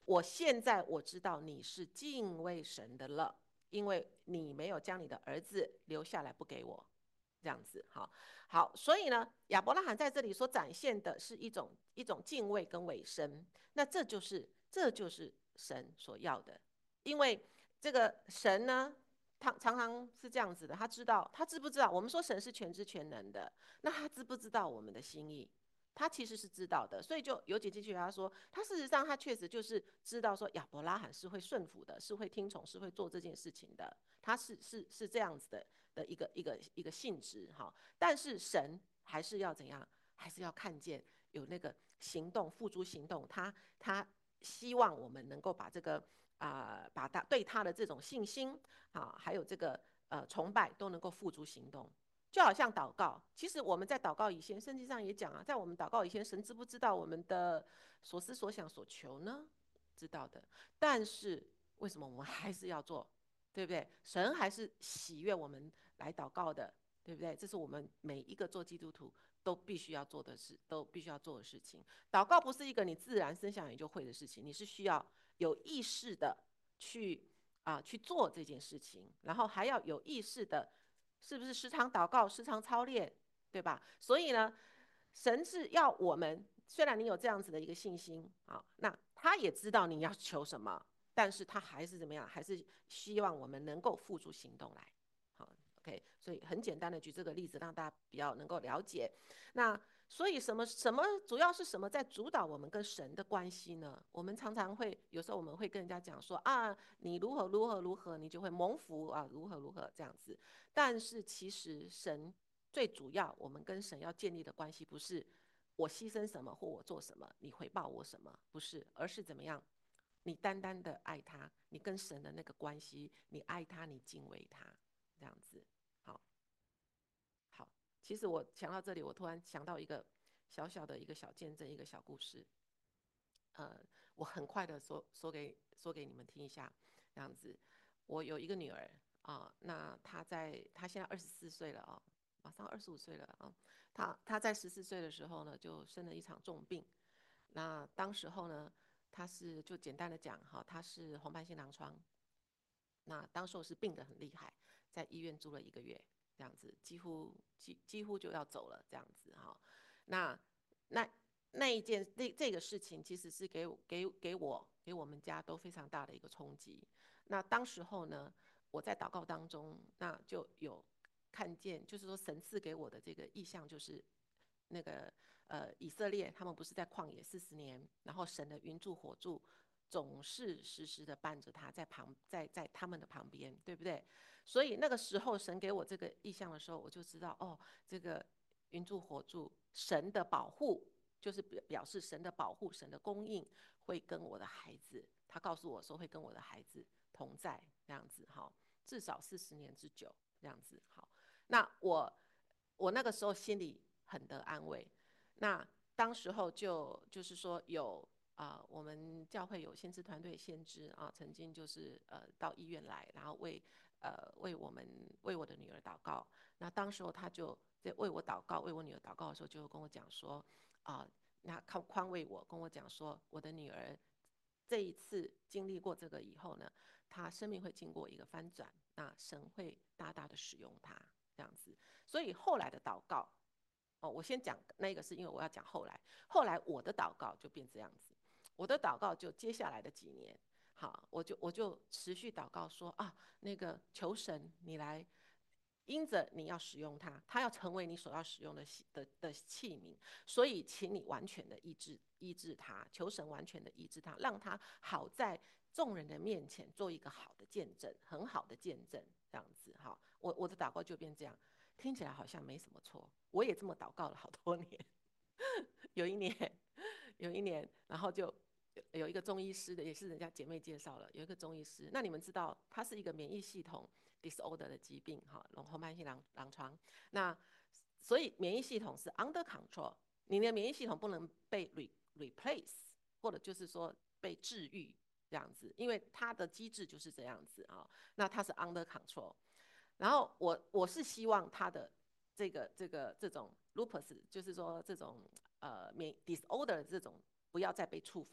我现在我知道你是敬畏神的了，因为你没有将你的儿子留下来不给我，这样子。好，好，所以呢，亚伯拉罕在这里所展现的是一种一种敬畏跟委身，那这就是这就是神所要的，因为这个神呢，他常常是这样子的，他知道他知不知道？我们说神是全知全能的，那他知不知道我们的心意？他其实是知道的，所以就有解经学家说，他事实上他确实就是知道说亚伯拉罕是会顺服的，是会听从，是会做这件事情的，他是是是这样子的的一个一个一个性质哈。但是神还是要怎样？还是要看见有那个行动，付诸行动。他他希望我们能够把这个啊、呃，把他对他的这种信心啊，还有这个呃崇拜都能够付诸行动。就好像祷告，其实我们在祷告以前，圣经上也讲啊，在我们祷告以前，神知不知道我们的所思所想所求呢？知道的。但是为什么我们还是要做？对不对？神还是喜悦我们来祷告的，对不对？这是我们每一个做基督徒都必须要做的事，都必须要做的事情。祷告不是一个你自然生下来就会的事情，你是需要有意识的去啊、呃、去做这件事情，然后还要有意识的。是不是时常祷告，时常操练，对吧？所以呢，神是要我们，虽然你有这样子的一个信心啊，那他也知道你要求什么，但是他还是怎么样？还是希望我们能够付诸行动来。好 ，OK， 所以很简单的举这个例子，让大家比较能够了解。那所以什么什么主要是什么在主导我们跟神的关系呢？我们常常会有时候我们会跟人家讲说啊，你如何如何如何，你就会蒙福啊，如何如何这样子。但是其实神最主要，我们跟神要建立的关系，不是我牺牲什么或我做什么，你回报我什么，不是，而是怎么样？你单单的爱他，你跟神的那个关系，你爱他，你敬畏他，这样子。好，好。其实我想到这里，我突然想到一个小小的一个小见证，一个小故事。呃，我很快的说说给说给你们听一下，这样子。我有一个女儿啊、那她在她现在二十四岁了啊、马上二十五岁了啊。她她在十四岁的时候呢，就生了一场重病。那当时候呢，她是就简单的讲哈，她是红斑性狼疮。那当时候是病得很厉害，在医院住了一个月，这样子，几乎几几乎就要走了，这样子哈。那那那一件这这个事情，其实是给给给我给我们家都非常大的一个冲击。那当时候呢，我在祷告当中，那就有看见，就是说神赐给我的这个意象，就是那个呃以色列他们不是在旷野四十年，然后神的云柱火柱总是时时的伴着他，在旁在在他们的旁边，对不对？所以那个时候神给我这个意象的时候，我就知道哦，这个云柱火柱神的保护，就是表表示神的保护，神的供应会跟我的孩子，他告诉我说会跟我的孩子同在，这样子哈，至少四十年之久，这样子好。那我我那个时候心里很得安慰。那当时候就就是说有啊、呃我们教会有先知团队先知啊，曾经就是呃到医院来，然后为呃为我们为我的女儿祷告。那当时候他就在为我祷告，为我女儿祷告的时候，就跟我讲说啊、呃那宽宽慰我，跟我讲说我的女儿这一次经历过这个以后呢，她生命会经过一个翻转，那神会大大的使用她这样子。所以后来的祷告。哦，我先讲那个是因为我要讲后来，后来我的祷告就变这样子，我的祷告就接下来的几年，好，我就我就持续祷告说啊，那个求神你来，因着你要使用它，它要成为你所要使用的的的器皿，所以请你完全的医治医治它，求神完全的医治它，让它好在众人的面前做一个好的见证，很好的见证，这样子哈，我我的祷告就变这样。听起来好像没什么错，我也这么祷告了好多年。有一年，有一年，然后就有一个中医师的，也是人家姐妹介绍了，有一个中医师。那你们知道，它是一个免疫系统 disorder 的疾病，哈，红斑性狼狼疮。那所以免疫系统是 under control，你的免疫系统不能被 re replace，或者就是说被治愈这样子，因为它的机制就是这样子啊。那它是 under control。然后我我是希望他的这个这个这种 lupus，就是说这种呃免 disorder 这种不要再被触发，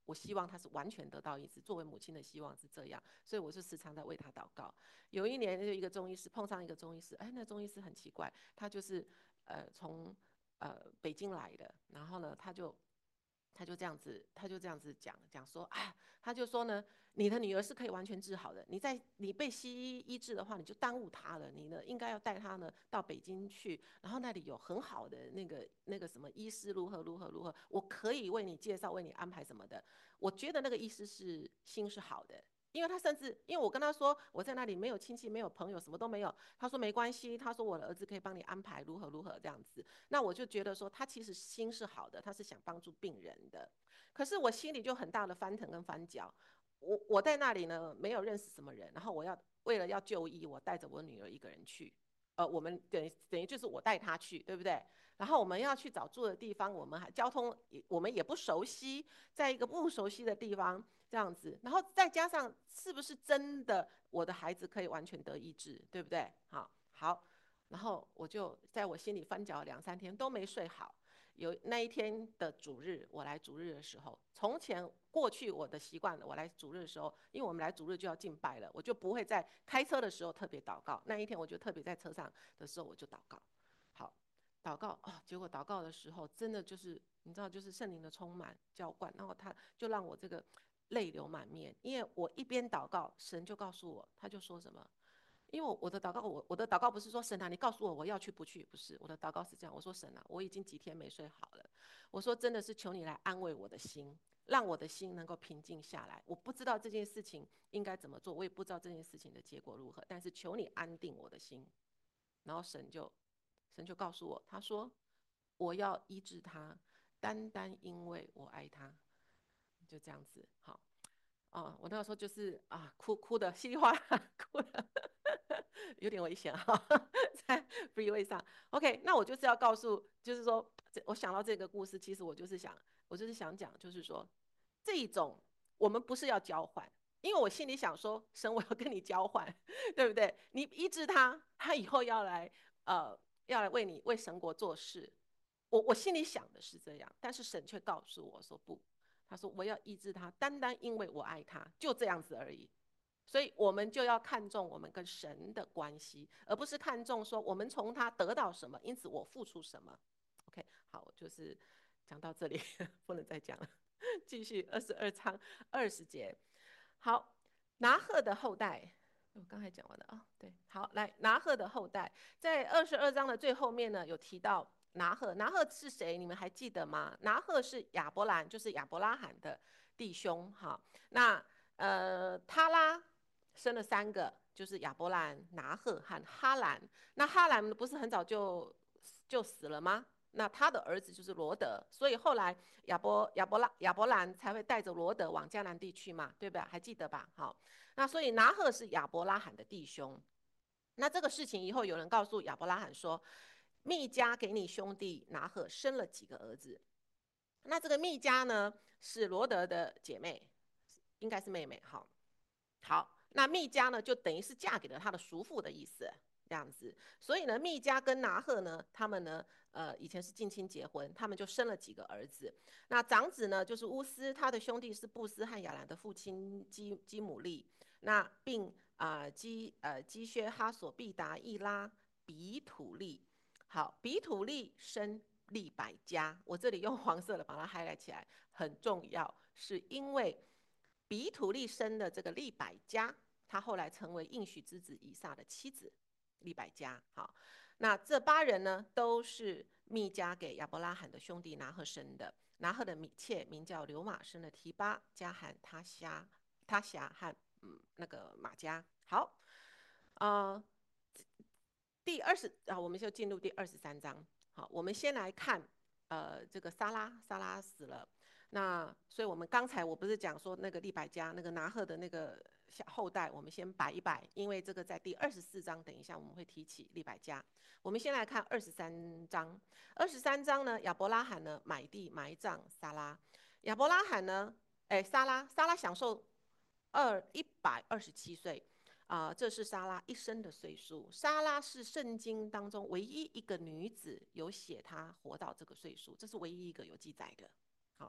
我希望他是完全得到医治，作为母亲的希望是这样，所以我就时常在为他祷告。有一年就一个中医师碰上一个中医师，哎，那中医师很奇怪，他就是呃从呃北京来的，然后呢他就他就这样子他就这样子讲讲说啊，他就说呢，你的女儿是可以完全治好的，你在你被西医医治的话，你就耽误她了，你呢应该要带她呢到北京去，然后那里有很好的那个那个什么医师如何如何如何，我可以为你介绍为你安排什么的。我觉得那个医师是心是好的。因为他甚至，因为我跟他说我在那里没有亲戚没有朋友什么都没有，他说没关系，他说我的儿子可以帮你安排如何如何这样子，那我就觉得说他其实心是好的，他是想帮助病人的，可是我心里就很大的翻腾跟翻搅。我我在那里呢没有认识什么人，然后我要为了要就医，我带着我女儿一个人去，呃，我们等于等于就是我带她去，对不对？然后我们要去找住的地方，我们还交通我们也不熟悉，在一个不熟悉的地方这样子，然后再加上是不是真的我的孩子可以完全得医治，对不对？好，好，然后我就在我心里翻搅两三天都没睡好。有那一天的主日，我来主日的时候，从前过去我的习惯了，我来主日的时候，因为我们来主日就要敬拜了，我就不会在开车的时候特别祷告。那一天我就特别在车上的时候我就祷告，好，祷告哦，结果祷告的时候真的就是你知道，就是圣灵的充满浇灌，然后他就让我这个泪流满面，因为我一边祷告，神就告诉我，他就说什么。因为我的祷告，我我的祷告不是说神啊，你告诉我我要去不去，不是，我的祷告是这样，我说神啊，我已经几天没睡好了，我说真的是求你来安慰我的心，让我的心能够平静下来。我不知道这件事情应该怎么做，我也不知道这件事情的结果如何，但是求你安定我的心。然后神就神就告诉我，他说我要医治他，单单因为我爱他，就这样子，好。啊、我那个时候就是啊，哭哭的稀里哗啦，哭的有点危险哈，在 freeway 上。OK，那我就是要告诉，就是说，我想到这个故事，其实我就是想，我就是想讲，就是说，这一种我们不是要交换，因为我心里想说，神，我要跟你交换，对不对？你医治他，他以后要来，呃，要来为你为神国做事。我我心里想的是这样，但是神却告诉我说不，他说我要医治他，单单因为我爱他，就这样子而已。所以我们就要看重我们跟神的关系，而不是看重说我们从他得到什么，因此我付出什么。OK， 好，我就是讲到这里，不能再讲了。继续二十二章二十节。好，拿鹤的后代，我刚才讲完了啊、哦，对，好，来拿鹤的后代，在二十二章的最后面呢，有提到拿鹤。拿鹤是谁？你们还记得吗？拿鹤是亚伯兰，就是亚伯拉罕的弟兄。哈，那呃，他拉生了三个，就是亚伯兰、拿鹤和哈兰。那哈兰不是很早就就死了吗？那他的儿子就是罗德，所以后来亚伯亚伯拉亚伯兰才会带着罗德往迦南地去嘛，对吧？还记得吧？好，那所以拿鹤是亚伯拉罕的弟兄。那这个事情以后有人告诉亚伯拉罕说，密加给你兄弟拿鹤生了几个儿子。那这个密加呢是罗德的姐妹，应该是妹妹。好，好，那密加呢就等于是嫁给了他的叔父的意思。这样子，所以呢，密加跟拿鹤呢，他们呢，呃，以前是近亲结婚，他们就生了几个儿子。那长子呢，就是乌斯，他的兄弟是布斯和亚兰的父亲基基姆利，那并啊、呃、基呃基薛哈索毕达伊拉比土利。好，比土利生利百加，我这里用黄色的把它 highlight 起来，很重要，是因为比土利生的这个利百加。他后来成为应许之子以撒的妻子利百加。好，那这八人呢，都是密加给亚伯拉罕的兄弟拿鹤生的。拿鹤的妾名叫流马，生了提巴、加罕、他辖、他辖和嗯那个马加。好，呃，第二十啊，我们就进入第二十三章。好，我们先来看呃这个撒拉，撒拉死了。那所以我们刚才我不是讲说那个利百加那个拿鹤的那个后代，我们先摆一摆，因为这个在第二十四章，等一下我们会提起利百加。我们先来看二十三章。二十三章呢，亚伯拉罕呢买地埋葬撒拉。亚伯拉罕呢，哎，撒拉，撒拉享受二一百二十七岁。啊、呃，这是莎拉一生的岁数。莎拉是圣经当中唯一一个女子有写她活到这个岁数，这是唯一一个有记载的。好，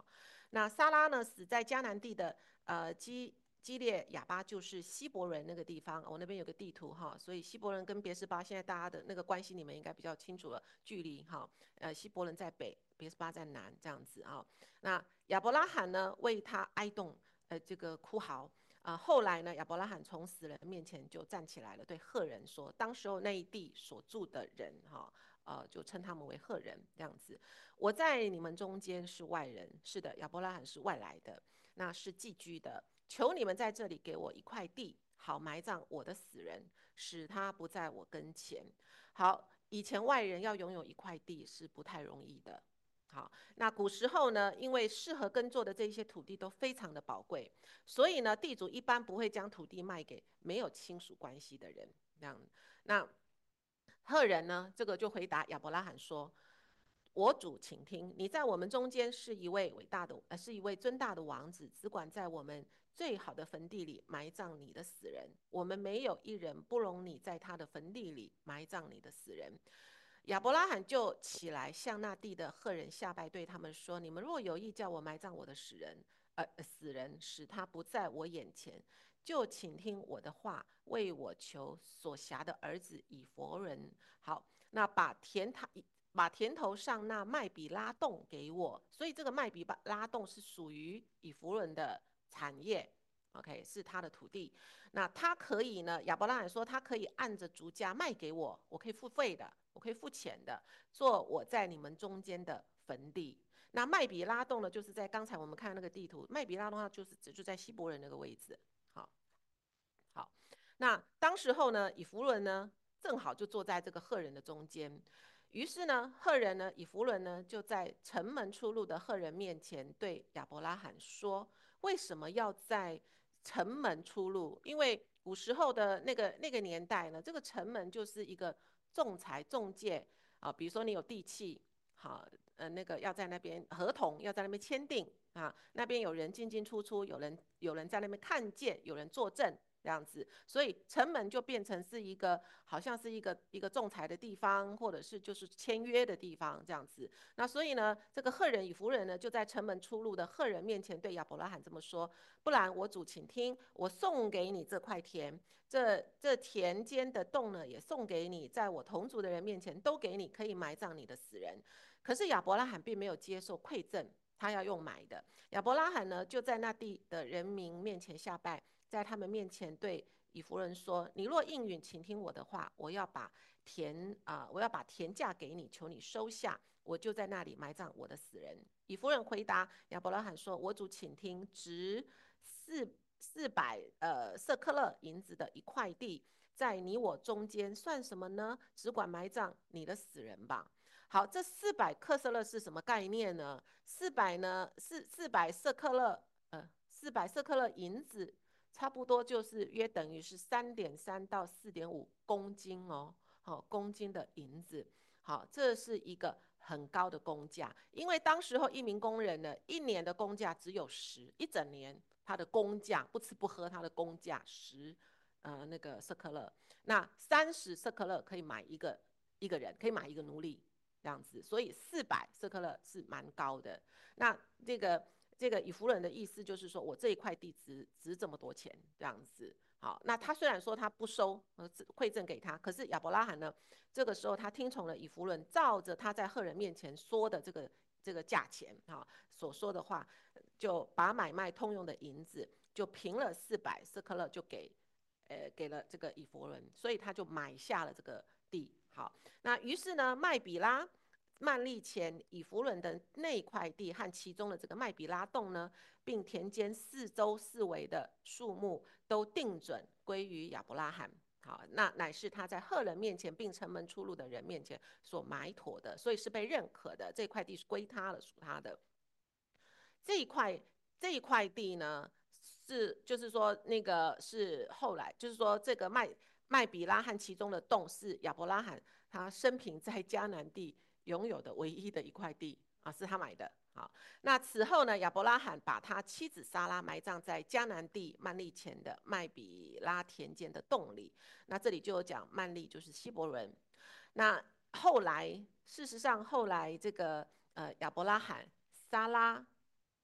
那撒拉呢死在迦南地的呃基基列亚巴，就是希伯伦那个地方。我那边有个地图哈，所以希伯伦跟别是巴现在大家的那个关系你们应该比较清楚了，距离哈，呃希伯伦在北，别是巴在南这样子啊。那亚伯拉罕呢为他哀动，呃这个哭嚎。啊、呃，后来呢，亚伯拉罕从死人面前就站起来了，对赫人说：“当时候那一地所住的人，哈，呃，就称他们为赫人，这样子。我在你们中间是外人，是的，亚伯拉罕是外来的，那是寄居的。求你们在这里给我一块地，好埋葬我的死人，使他不在我跟前。”好，以前外人要拥有一块地是不太容易的。好，那古时候呢，因为适合耕作的这些土地都非常的宝贵，所以呢，地主一般不会将土地卖给没有亲属关系的人。这样，那赫人呢，这个就回答亚伯拉罕说：“我主，请听，你在我们中间是一位伟大的，呃，是一位尊大的王子，只管在我们最好的坟地里埋葬你的死人。我们没有一人不容你在他的坟地里埋葬你的死人。”亚伯拉罕就起来向那地的赫人下拜，对他们说：“你们若有意叫我埋葬我的死人，呃，死人，使他不在我眼前，就请听我的话，为我求所辖的儿子以弗人。好，那把田塔把田头上那麦比拉洞给我。所以这个麦比拉洞是属于以弗伦的产业。OK， 是他的土地。那他可以呢？亚伯拉罕说，他可以按着逐价卖给我，我可以付费的，我可以付钱的，做我在你们中间的坟地。那麦比拉洞呢，就是在刚才我们看那个地图，麦比拉洞它就是指就在希伯人那个位置。好，好，那当时候呢，以弗伦呢，正好就坐在这个赫人的中间。于是呢，赫人呢，以弗伦呢，就在城门出入的赫人面前对亚伯拉罕说：“为什么要在城门出入？因为古时候的那个那个年代呢，这个城门就是一个仲裁中介啊，比如说你有地契，好，呃，那个要在那边合同要在那边签订啊，那边有人进进出出，有人有人在那边看见，有人作证。”这样子，所以城门就变成是一个好像是一个一个仲裁的地方，或者是就是签约的地方这样子。那所以呢，这个赫人以弗人呢，就在城门出入的赫人面前对亚伯拉罕这么说：“不然，我主请听，我送给你这块田，这这田间的洞呢，也送给你，在我同族的人面前都给你，可以埋葬你的死人。”可是亚伯拉罕并没有接受馈赠，他要用买的。亚伯拉罕呢，就在那地的人民面前下拜。在他们面前对以弗人说：“你若应允，请听我的话，我要把田啊、呃，我要把田价给你，求你收下，我就在那里埋葬我的死人。”以弗人回答亚伯拉罕说：“我主，请听，值四四百呃舍克勒银子的一块地，在你我中间算什么呢？只管埋葬你的死人吧。”好，这四百克瑟勒是什么概念呢？四百呢，四四百舍克勒，呃，四百舍克勒银子。差不多就是约等于是三点三到四点五公斤哦，好，公斤的银子，好，这是一个很高的工价，因为当时候一名工人呢，一年的工价只有十，一整年他的工价不吃不喝，他的工价十，呃，那个舍克勒，那三十舍克勒可以买一个一个人，可以买一个奴隶这样子，所以四百舍克勒是蛮高的，那这个。这个以弗人的意思就是说，我这一块地值值这么多钱，这样子。好，那他虽然说他不收呃馈赠给他，可是亚伯拉罕呢，这个时候他听从了以弗伦，照着他在赫人面前说的这个这个价钱啊所说的话，就把买卖通用的银子就平了四百斯克勒，就给呃给了这个以弗伦，所以他就买下了这个地。好，那于是呢，麦比拉。曼利前以弗伦的那块地和其中的这个麦比拉洞呢，并田间四周四围的树木都定准归于亚伯拉罕。好，那乃是他在赫人面前并城门出入的人面前所埋妥的，所以是被认可的。这块地是归他了，属他的。这一块这一块地呢，是就是说那个是后来，就是说这个麦麦比拉和其中的洞是亚伯拉罕他生平在迦南地拥有的唯一的一块地啊，是他买的。好，那此后呢，亚伯拉罕把他妻子撒拉埋葬在迦南地曼利前的麦比拉田间的洞里。那这里就有讲曼利就是希伯伦。那后来，事实上后来这个呃亚伯拉罕、撒拉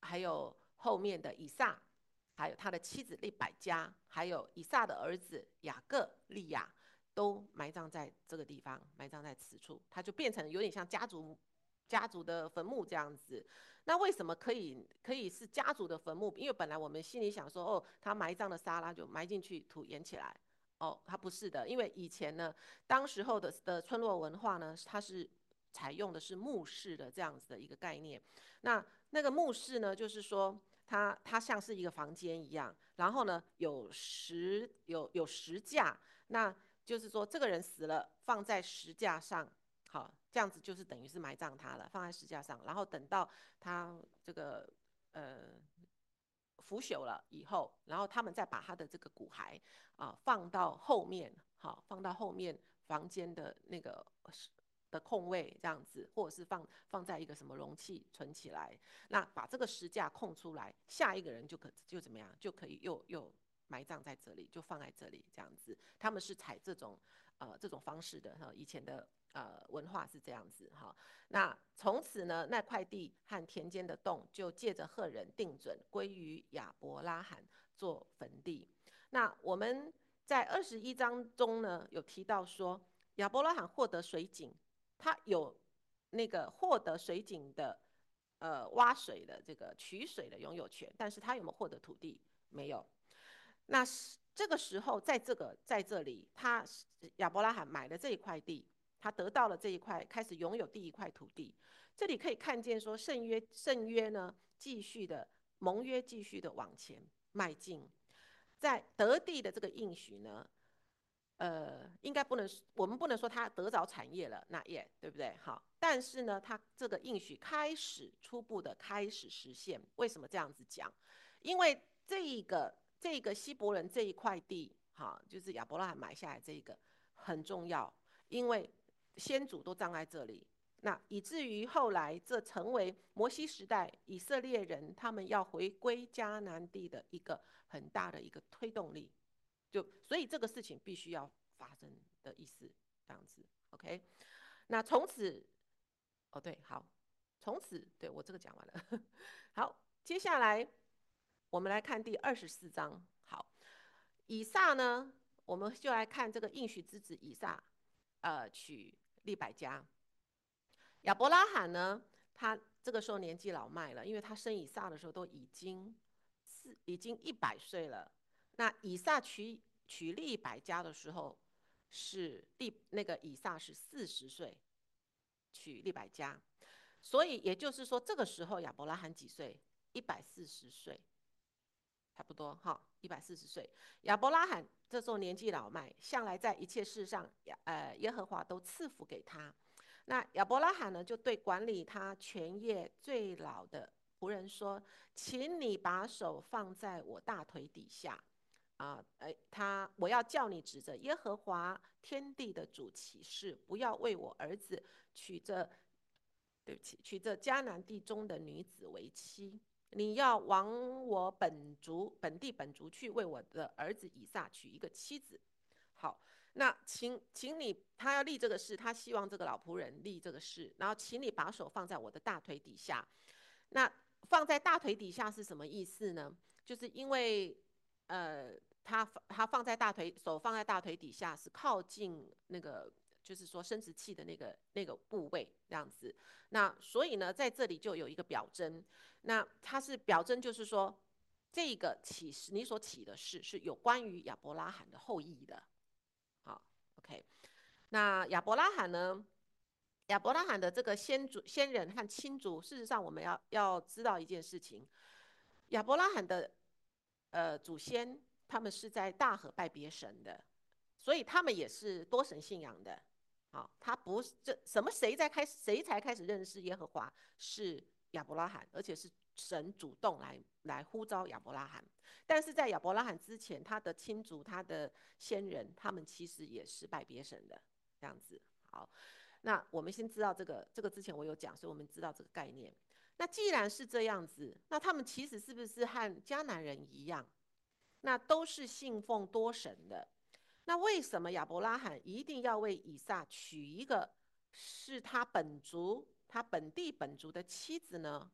还有后面的以撒，还有他的妻子利百加，还有以撒的儿子雅各、利亚，都埋葬在这个地方，埋葬在此处，他就变成有点像家族家族的坟墓这样子。那为什么可以可以是家族的坟墓？因为本来我们心里想说，哦，他埋葬的沙拉就埋进去，土掩起来。哦，它不是的，因为以前呢，当时候的的村落文化呢，它是采用的是墓室的这样子的一个概念。那那个墓室呢，就是说它它像是一个房间一样，然后呢有石有有石架，那就是说这个人死了放在石架上，好，这样子就是等于是埋葬他了，放在石架上，然后等到他这个呃腐朽了以后，然后他们再把他的这个骨骸啊放到后面，好，放到后面房间的那个的空位这样子，或者是放放在一个什么容器存起来，那把这个石架空出来，下一个人就可就怎么样，就可以又又埋葬在这里，就放在这里这样子。他们是采这种呃这种方式的哈，以前的呃文化是这样子哈。那从此呢，那块地和田间的洞就借着赫人定准归于亚伯拉罕做坟地。那我们在二十一章中呢，有提到说亚伯拉罕获得水井，他有那个获得水井的呃挖水的这个取水的拥有权，但是他有没有获得土地？没有。那这个时候，在这个在这里，他亚伯拉罕买了这一块地，他得到了这一块，开始拥有第一块土地。这里可以看见说，圣约圣约呢，继续的盟约继续的往前迈进，在得地的这个应许呢，呃，应该不能，我们不能说他得着产业了，那也对不对？好，但是呢，他这个应许开始初步的开始实现。为什么这样子讲？因为这个这个希伯伦这一块地，哈，就是亚伯拉罕买下来这一个很重要，因为先祖都葬在这里。那以至于后来这成为摩西时代以色列人他们要回归迦南地的一个很大的一个推动力。就所以这个事情必须要发生的意思，这样子 ，OK。那从此，哦对，好，从此对我这个讲完了，好，接下来我们来看第二十四章。好，以撒呢，我们就来看这个应许之子以撒，呃，娶利百加。亚伯拉罕呢，他这个时候年纪老迈了，因为他生以撒的时候都已经是已经一百岁了。那以撒娶娶利百加的时候，是利那个以撒是四十岁娶利百加，所以也就是说，这个时候亚伯拉罕几岁？一百四十岁，差不多哈，一百四十岁。亚伯拉罕这时候年纪老迈，向来在一切事上，呃，耶和华都赐福给他。那亚伯拉罕呢，就对管理他全业最老的仆人说：“请你把手放在我大腿底下。”啊，哎，他我要叫你指着耶和华天地的主起誓，不要为我儿子娶这，对不起，娶这迦南地中的女子为妻。你要往我本族本地本族去，为我的儿子以撒娶一个妻子。好，那请请你，他要立这个誓，他希望这个老仆人立这个誓，然后请你把手放在我的大腿底下。那放在大腿底下是什么意思呢？就是因为呃，他他放在大腿手放在大腿底下是靠近那个，就是说生殖器的那个那个部位这样子。那所以呢，在这里就有一个表征，那它是表征，就是说这个起誓你所起的誓是有关于亚伯拉罕的后裔的。好，OK。那亚伯拉罕呢？亚伯拉罕的这个先祖、先人和亲族，事实上我们要要知道一件事情：亚伯拉罕的呃祖先，他们是在大河拜别神的，所以他们也是多神信仰的。好，他不是这什么谁在开始谁才开始认识耶和华是亚伯拉罕，而且是神主动来来呼召亚伯拉罕。但是在亚伯拉罕之前，他的亲族、他的先人，他们其实也是拜别神的，这样子。好，那我们先知道这个，这个之前我有讲，所以我们知道这个概念。那既然是这样子，那他们其实是不是和迦南人一样？那都是信奉多神的。那为什么亚伯拉罕一定要为以撒娶一个是他本族、他本地本族的妻子呢？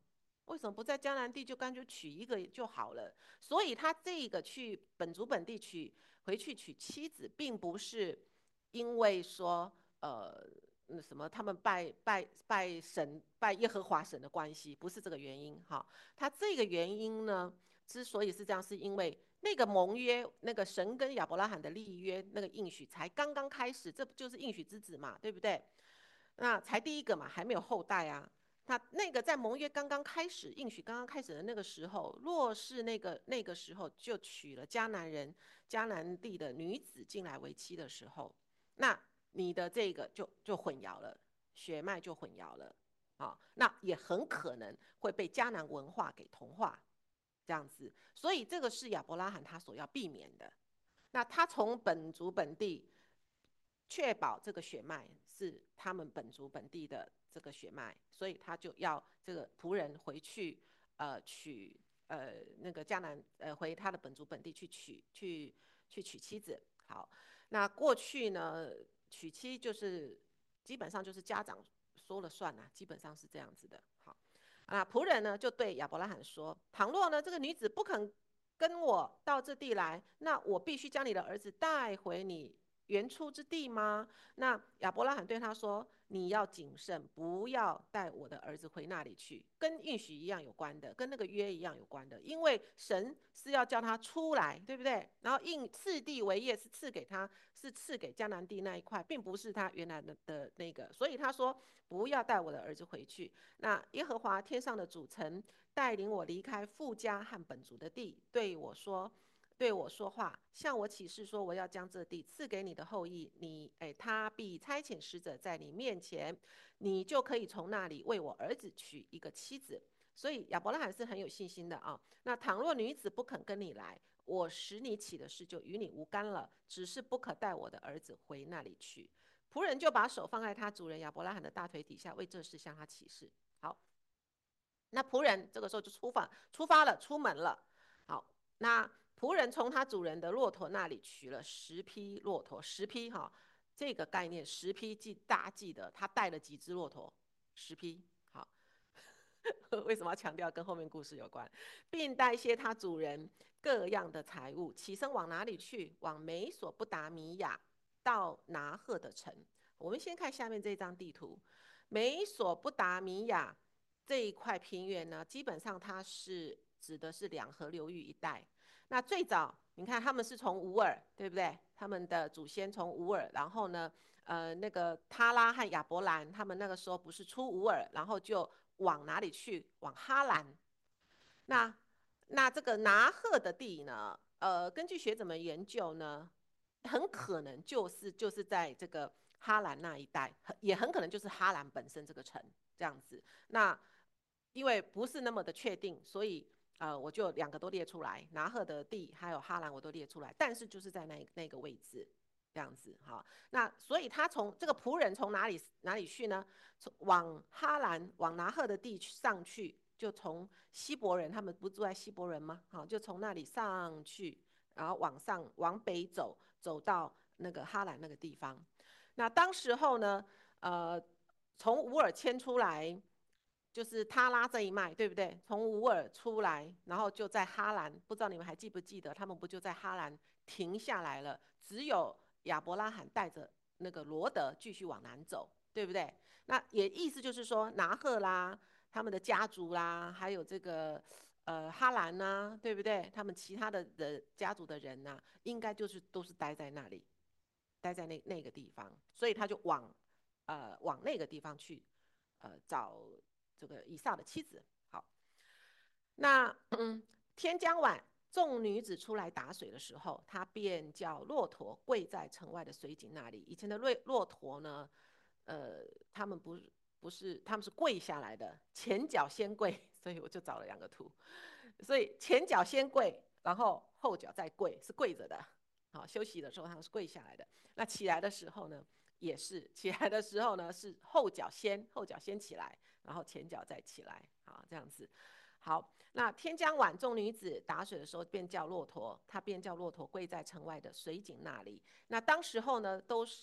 为什么不在迦南地就干脆娶一个就好了？所以他这个去本族本地娶回去娶妻子，并不是因为说呃那什么他们拜拜拜神拜耶和华神的关系，不是这个原因哈。他这个原因呢，之所以是这样，是因为那个盟约，那个神跟亚伯拉罕的立约，那个应许才刚刚开始，这不就是应许之子嘛，对不对？那才第一个嘛，还没有后代啊。他那个在盟约刚刚开始，应许刚刚开始的那个时候，若是那个那个时候就娶了迦南人、迦南地的女子进来为妻的时候，那你的这个就就混淆了，血脉就混淆了啊，那也很可能会被迦南文化给同化，这样子。所以这个是亚伯拉罕他所要避免的。那他从本族本地确保这个血脉是他们本族本地的这个血脉，所以他就要这个仆人回去，呃，娶呃那个迦南呃回他的本族本地去娶去去娶妻子。好，那过去呢，娶妻就是基本上就是家长说了算啊，基本上是这样子的。好，啊，仆人呢就对亚伯拉罕说：倘若呢这个女子不肯跟我到这地来，那我必须将你的儿子带回你原出之地吗？那亚伯拉罕对他说：你要谨慎，不要带我的儿子回那里去，跟应许一样有关的，跟那个约一样有关的，因为神是要叫他出来，对不对？然后应赐地为业是赐给他，是赐给迦南地那一块，并不是他原来的的那个，所以他说不要带我的儿子回去。那耶和华天上的主曾带领我离开父家和本族的地，对我说。对我说话，向我起誓说，我要将这地赐给你的后裔，你哎，他必差遣使者在你面前，你就可以从那里为我儿子娶一个妻子。所以亚伯拉罕是很有信心的啊。那倘若女子不肯跟你来，我使你起的事就与你无干了，只是不可带我的儿子回那里去。仆人就把手放在他主人亚伯拉罕的大腿底下，为这事向他起誓。好，那仆人这个时候就出发出发了，出门了。好，那仆人从他主人的骆驼那里取了十匹骆驼，十匹哈，这个概念十匹记大家记得他带了几只骆驼？十匹。好，为什么要强调跟后面故事有关？并带些他主人各样的财物，起身往哪里去？往美索不达米亚到拿鹤的城。我们先看下面这张地图，美索不达米亚这一块平原呢，基本上它是指的是两河流域一带。那最早你看他们是从乌尔，对不对？他们的祖先从乌尔，然后呢，呃，那个他拉和亚伯兰，他们那个时候不是出乌尔，然后就往哪里去？往哈兰。那那这个拿鹤的地呢？呃，根据学者们研究呢，很可能就是就是在这个哈兰那一带，也很可能就是哈兰本身这个城这样子。那因为不是那么的确定，所以呃我就两个都列出来，拿鹤的地还有哈兰我都列出来，但是就是在那那个位置这样子哈。那所以他从这个仆人从哪里哪里去呢？从往哈兰往拿鹤的地上去，就从希伯人他们不住在希伯人吗？好，就从那里上去，然后往上往北走，走到那个哈兰那个地方。那当时候呢，呃，从乌尔迁出来，就是他拉这一脉，对不对？从乌尔出来，然后就在哈兰，不知道你们还记不记得，他们不就在哈兰停下来了？只有亚伯拉罕带着那个罗德继续往南走，对不对？那也意思就是说，拿赫啦，他们的家族啦，还有这个呃哈兰呐、啊，对不对？他们其他的的家族的人呐、啊，应该就是都是待在那里，待在那那个地方，所以他就往呃往那个地方去，呃找这个以撒的妻子。好，那嗯天将晚，众女子出来打水的时候，他便叫骆驼跪在城外的水井那里。以前的骆骆驼呢，呃，他们不不是，他们是跪下来的，前脚先跪，所以我就找了两个图，所以前脚先跪，然后后脚再跪，是跪着的。好，休息的时候他们是跪下来的。那起来的时候呢，也是起来的时候呢，是后脚先后脚先起来，然后前脚再起来，好，这样子。好，那天将晚，众女子打水的时候，便叫骆驼，他便叫骆驼跪在城外的水井那里。那当时候呢，都是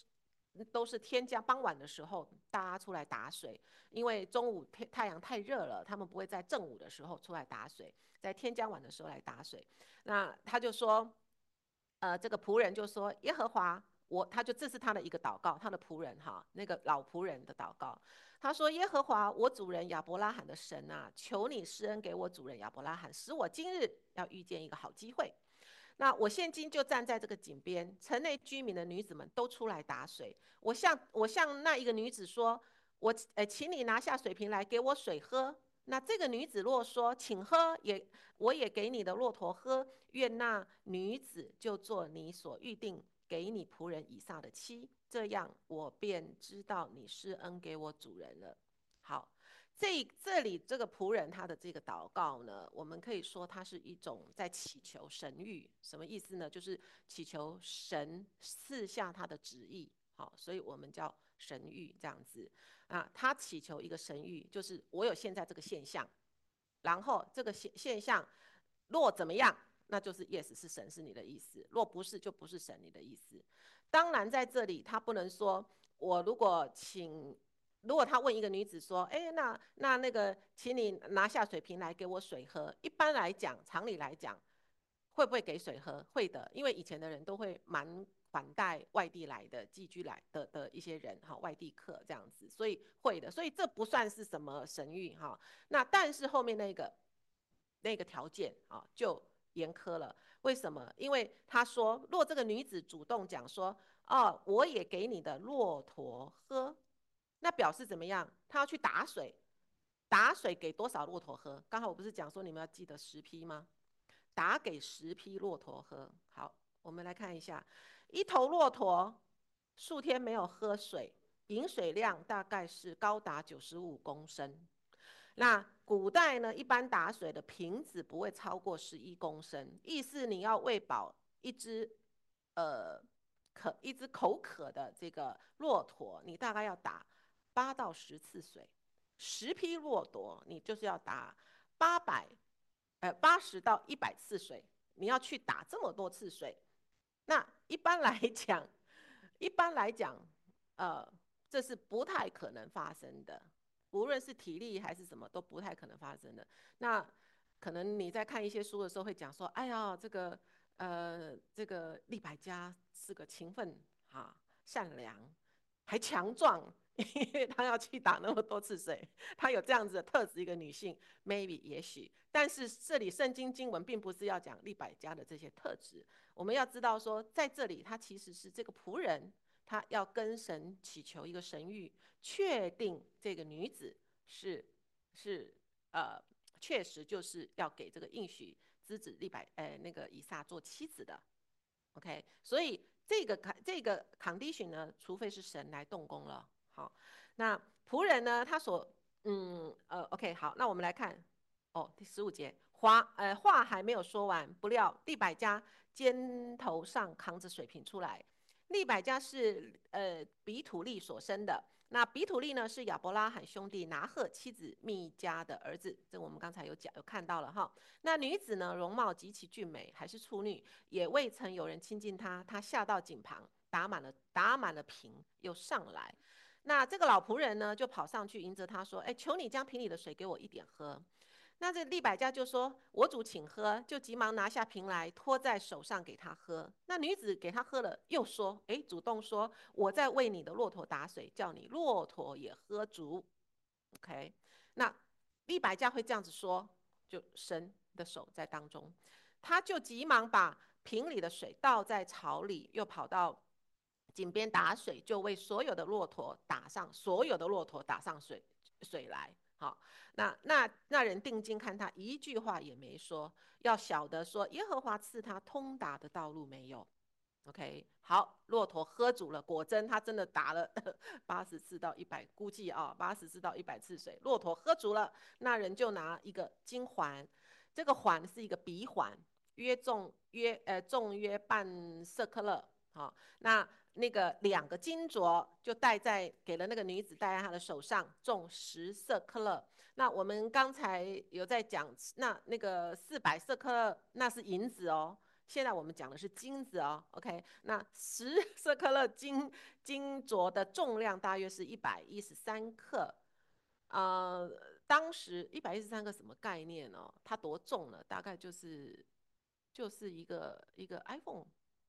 都是天将傍晚的时候，大家出来打水，因为中午太太阳太热了，他们不会在正午的时候出来打水，在天将晚的时候来打水。那他就说，呃，这个仆人就说：耶和华，我，他就这是他的一个祷告，他的仆人哈，那个老仆人的祷告。他说：耶和华，我主人亚伯拉罕的神啊，求你施恩给我主人亚伯拉罕，使我今日要遇见一个好机会。那我现今就站在这个井边，城内居民的女子们都出来打水。我向我向那一个女子说：我呃，请你拿下水瓶来给我水喝。那这个女子若说请喝，也我也给你的骆驼喝。愿那女子就做你所预定给你仆人以撒的妻，这样我便知道你施恩给我主人了。好。这这里这个仆人他的这个祷告呢，我们可以说他是一种在祈求神谕，什么意思呢？就是祈求神赐下他的旨意，好，所以我们叫神谕这样子啊。他祈求一个神谕，就是我有现在这个现象，然后这个现现象若怎么样，那就是 yes 是神是你的意思，若不是就不是神你的意思。当然在这里他不能说我如果请。如果他问一个女子说：哎，那那那个，请你拿下水瓶来给我水喝。一般来讲，常理来讲，会不会给水喝？会的，因为以前的人都会蛮款待外地来的寄居来的的一些人哈，外地客这样子，所以会的，所以这不算是什么神谕哈。那但是后面那个那个条件啊就严苛了，为什么？因为他说，若这个女子主动讲说：哦，我也给你的骆驼喝。那表示怎么样？他要去打水，打水给多少骆驼喝？刚好我不是讲说你们要记得十匹吗？打给十匹骆驼喝。好，我们来看一下，一头骆驼数天没有喝水，饮水量大概是高达九十五公升。那古代呢，一般打水的瓶子不会超过十一公升，意思你要喂饱一只呃可一只口渴的这个骆驼，你大概要打八到十次水，十匹骆驼你就是要打八百呃八十到一百次水，你要去打这么多次水。那一般来讲，一般来讲，呃，这是不太可能发生的，无论是体力还是什么都不太可能发生的。那可能你在看一些书的时候会讲说，哎呀，这个呃，这个利百加是个勤奋啊、善良，还强壮，因为她要去打那么多次水，她有这样子的特质，一个女性 ，maybe 也许。但是这里圣经经文并不是要讲利百加的这些特质，我们要知道说，在这里他其实是这个仆人，他要跟神祈求一个神谕，确定这个女子是是呃确实就是要给这个应许之子利百呃那个以撒做妻子的。OK， 所以这个这个 condition 呢，除非是神来动工了。好，那仆人呢，他所嗯呃 OK 好，那我们来看哦，第十五节，话呃话还没有说完，不料利百加肩头上扛着水瓶出来。利百加是呃比土利所生的，那比土利呢是亚伯拉罕兄弟拿鹤妻子密加的儿子，这我们刚才有讲有看到了哈。那女子呢容貌极其俊美，还是处女，也未曾有人亲近她，她下到井旁打满了打满了瓶，又上来。那这个老仆人呢，就跑上去迎着他说：哎，求你将瓶里的水给我一点喝。那这利百加就说：我主请喝，就急忙拿下瓶来，托在手上给他喝。那女子给他喝了，又说：哎，主动说：我在为你的骆驼打水，叫你骆驼也喝足。OK， 那利百加会这样子说，就神的手在当中，他就急忙把瓶里的水倒在槽里，又跑到井边打水，就为所有的骆驼打上所有的骆驼打上水水来。好，那那那人定睛看他，一句话也没说，要晓得说耶和华赐他通达的道路没有。OK， 好，骆驼喝足了，果真他真的打了八十次到一百，估计啊八十次到一百次水，骆驼喝足了，那人就拿一个金环，这个环是一个鼻环，约重约呃重约半舍克勒，好、哦，那那个两个金镯就戴在给了那个女子戴在她的手上，重十舍克勒。那我们刚才有在讲，那那个四百舍克勒那是银子哦。 现在我们讲的是金子哦 ，OK， 那十舍克勒金金镯的重量大约是一百一十三克，呃，当时一百一十三克什么概念哦？它多重呢？大概就是就是一个一个 iPhone，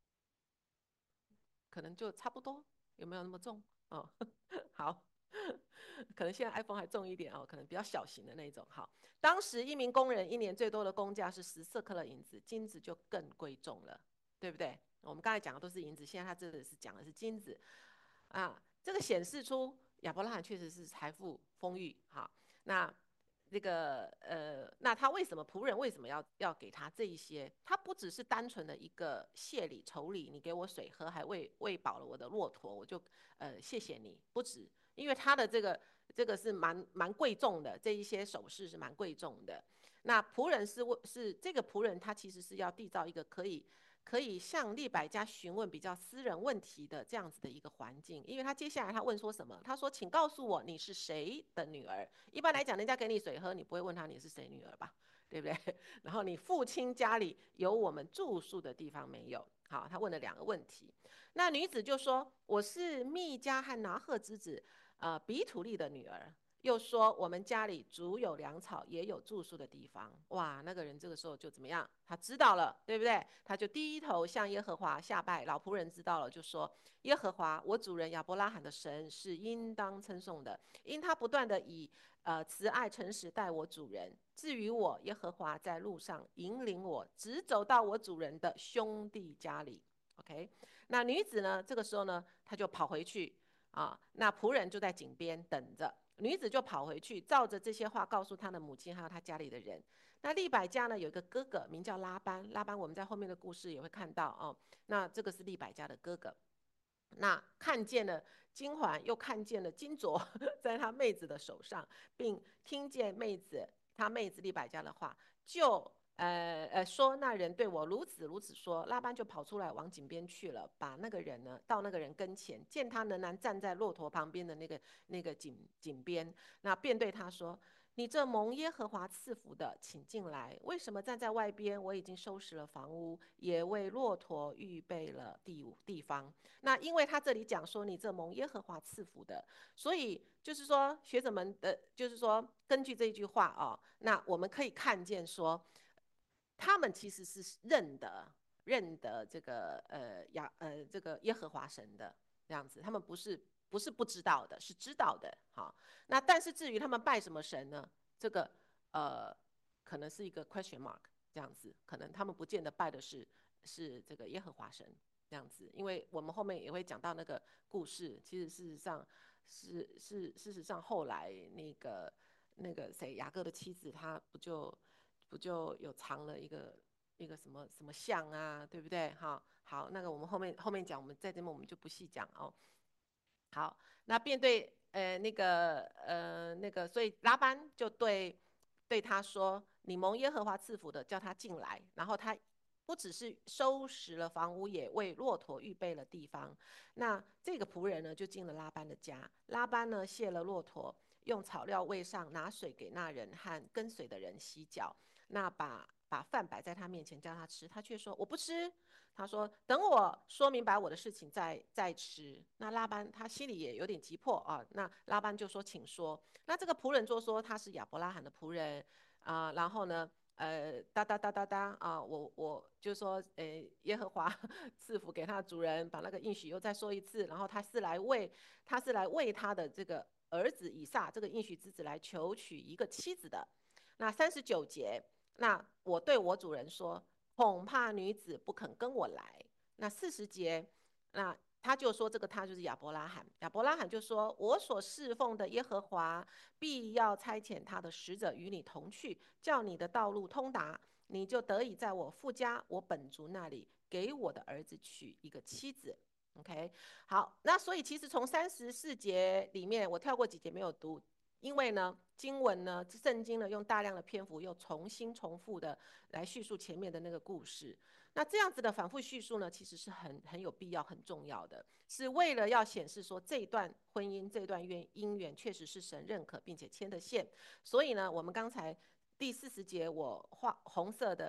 可能就差不多，有没有那么重？哦，好，可能现在 iPhone 还重一点哦，可能比较小型的那种。好，当时一名工人一年最多的工价是十色克勒银子，金子就更贵重了，对不对？我们刚才讲的都是银子，现在他这里是讲的是金子啊，这个显示出亚伯拉罕确实是财富丰裕。好，那这个呃，那他为什么仆人为什么要要给他这一些？他不只是单纯的一个谢礼酬礼，你给我水喝，还喂喂饱了我的骆驼，我就呃谢谢你，不止，因为他的这个这个是蛮蛮贵重的，这一些首饰是蛮贵重的。那仆人是是这个仆人，他其实是要缔造一个可以可以向利百加询问比较私人问题的这样子的一个环境，因为他接下来他问说什么？他说：“请告诉我你是谁的女儿？”一般来讲，人家给你水喝，你不会问他你是谁女儿吧？对不对？然后你父亲家里有我们住宿的地方没有？好，他问了两个问题。那女子就说：“我是密加和拿赫之子，呃，比土利的女儿。”又说我们家里足有粮草，也有住宿的地方。哇，那个人这个时候就怎么样？他知道了，对不对？他就低头向耶和华下拜。老仆人知道了，就说：耶和华，我主人亚伯拉罕的神是应当称颂的，因他不断的以呃慈爱诚实待我主人。至于我，耶和华在路上引领我，直走到我主人的兄弟家里。OK， 那女子呢？这个时候呢，她就跑回去。啊，那仆人就在井边等着，女子就跑回去，照着这些话告诉她的母亲还有她家里的人。那利百加呢有一个哥哥名叫拉班，拉班我们在后面的故事也会看到哦。那这个是利百加的哥哥，那看见了金环，又看见了金镯在他妹子的手上，并听见妹子他妹子利百加的话，就呃呃说那人对我如此如此说。拉班就跑出来往井边去了，把那个人呢到那个人跟前，见他仍然站在骆驼旁边的那个那个井井边，那便对他说：你这蒙耶和华赐福的，请进来。为什么站在外边？我已经收拾了房屋，也为骆驼预备了地地方。那因为他这里讲说你这蒙耶和华赐福的，所以就是说学者们的，就是说根据这一句话哦，那我们可以看见说，他们其实是认得认得这个呃亚呃这个耶和华神的这样子，他们不是不是不知道的，是知道的。好，那但是至于他们拜什么神呢？这个呃可能是一个 question mark 这样子，可能他们不见得拜的是是这个耶和华神。这样子，因为我们后面也会讲到那个故事，其实事实上是是事实上后来那个那个谁雅各的妻子，她不就不就有藏了一个一个什么什么像啊，对不对？哈，好，那个我们后面后面讲，我们在这边我们就不细讲哦。好，那便对呃那个呃那个，所以拉班就对对他说：“你蒙耶和华赐福的，叫他进来。”然后他不只是收拾了房屋，也为骆驼预备了地方。那这个仆人呢，就进了拉班的家。拉班呢，卸了骆驼，用草料喂上，拿水给那人和跟随的人洗脚。那把把饭摆在他面前，叫他吃，他却说：“我不吃。”他说：“等我说明白我的事情再再吃。”那拉班他心里也有点急迫啊。那拉班就说：“请说。”那这个仆人就说他是亚伯拉罕的仆人啊。然后呢，呃，哒哒哒哒哒啊，我我就说，呃，耶和华赐福给他的主人，把那个应许又再说一次。然后他是来为他是来为他的这个儿子以撒这个应许之子来求娶一个妻子的。那三十九节，那我对我主人说。恐怕女子不肯跟我来。那四十节，那他就说这个他就是亚伯拉罕。亚伯拉罕就说：“我所侍奉的耶和华必要差遣他的使者与你同去，叫你的道路通达，你就得以在我父家我本族那里给我的儿子娶一个妻子。” OK， 好，那所以其实从三十四节里面，我跳过几节没有读。因为呢，经文呢，圣经呢，用大量的篇幅又重新重复的来叙述前面的那个故事。那这样子的反复叙述呢，其实是很很有必要、很重要的，是为了要显示说这一段婚姻、这段姻缘确实是神认可并且牵的线。所以呢，我们刚才第四十节我画红色的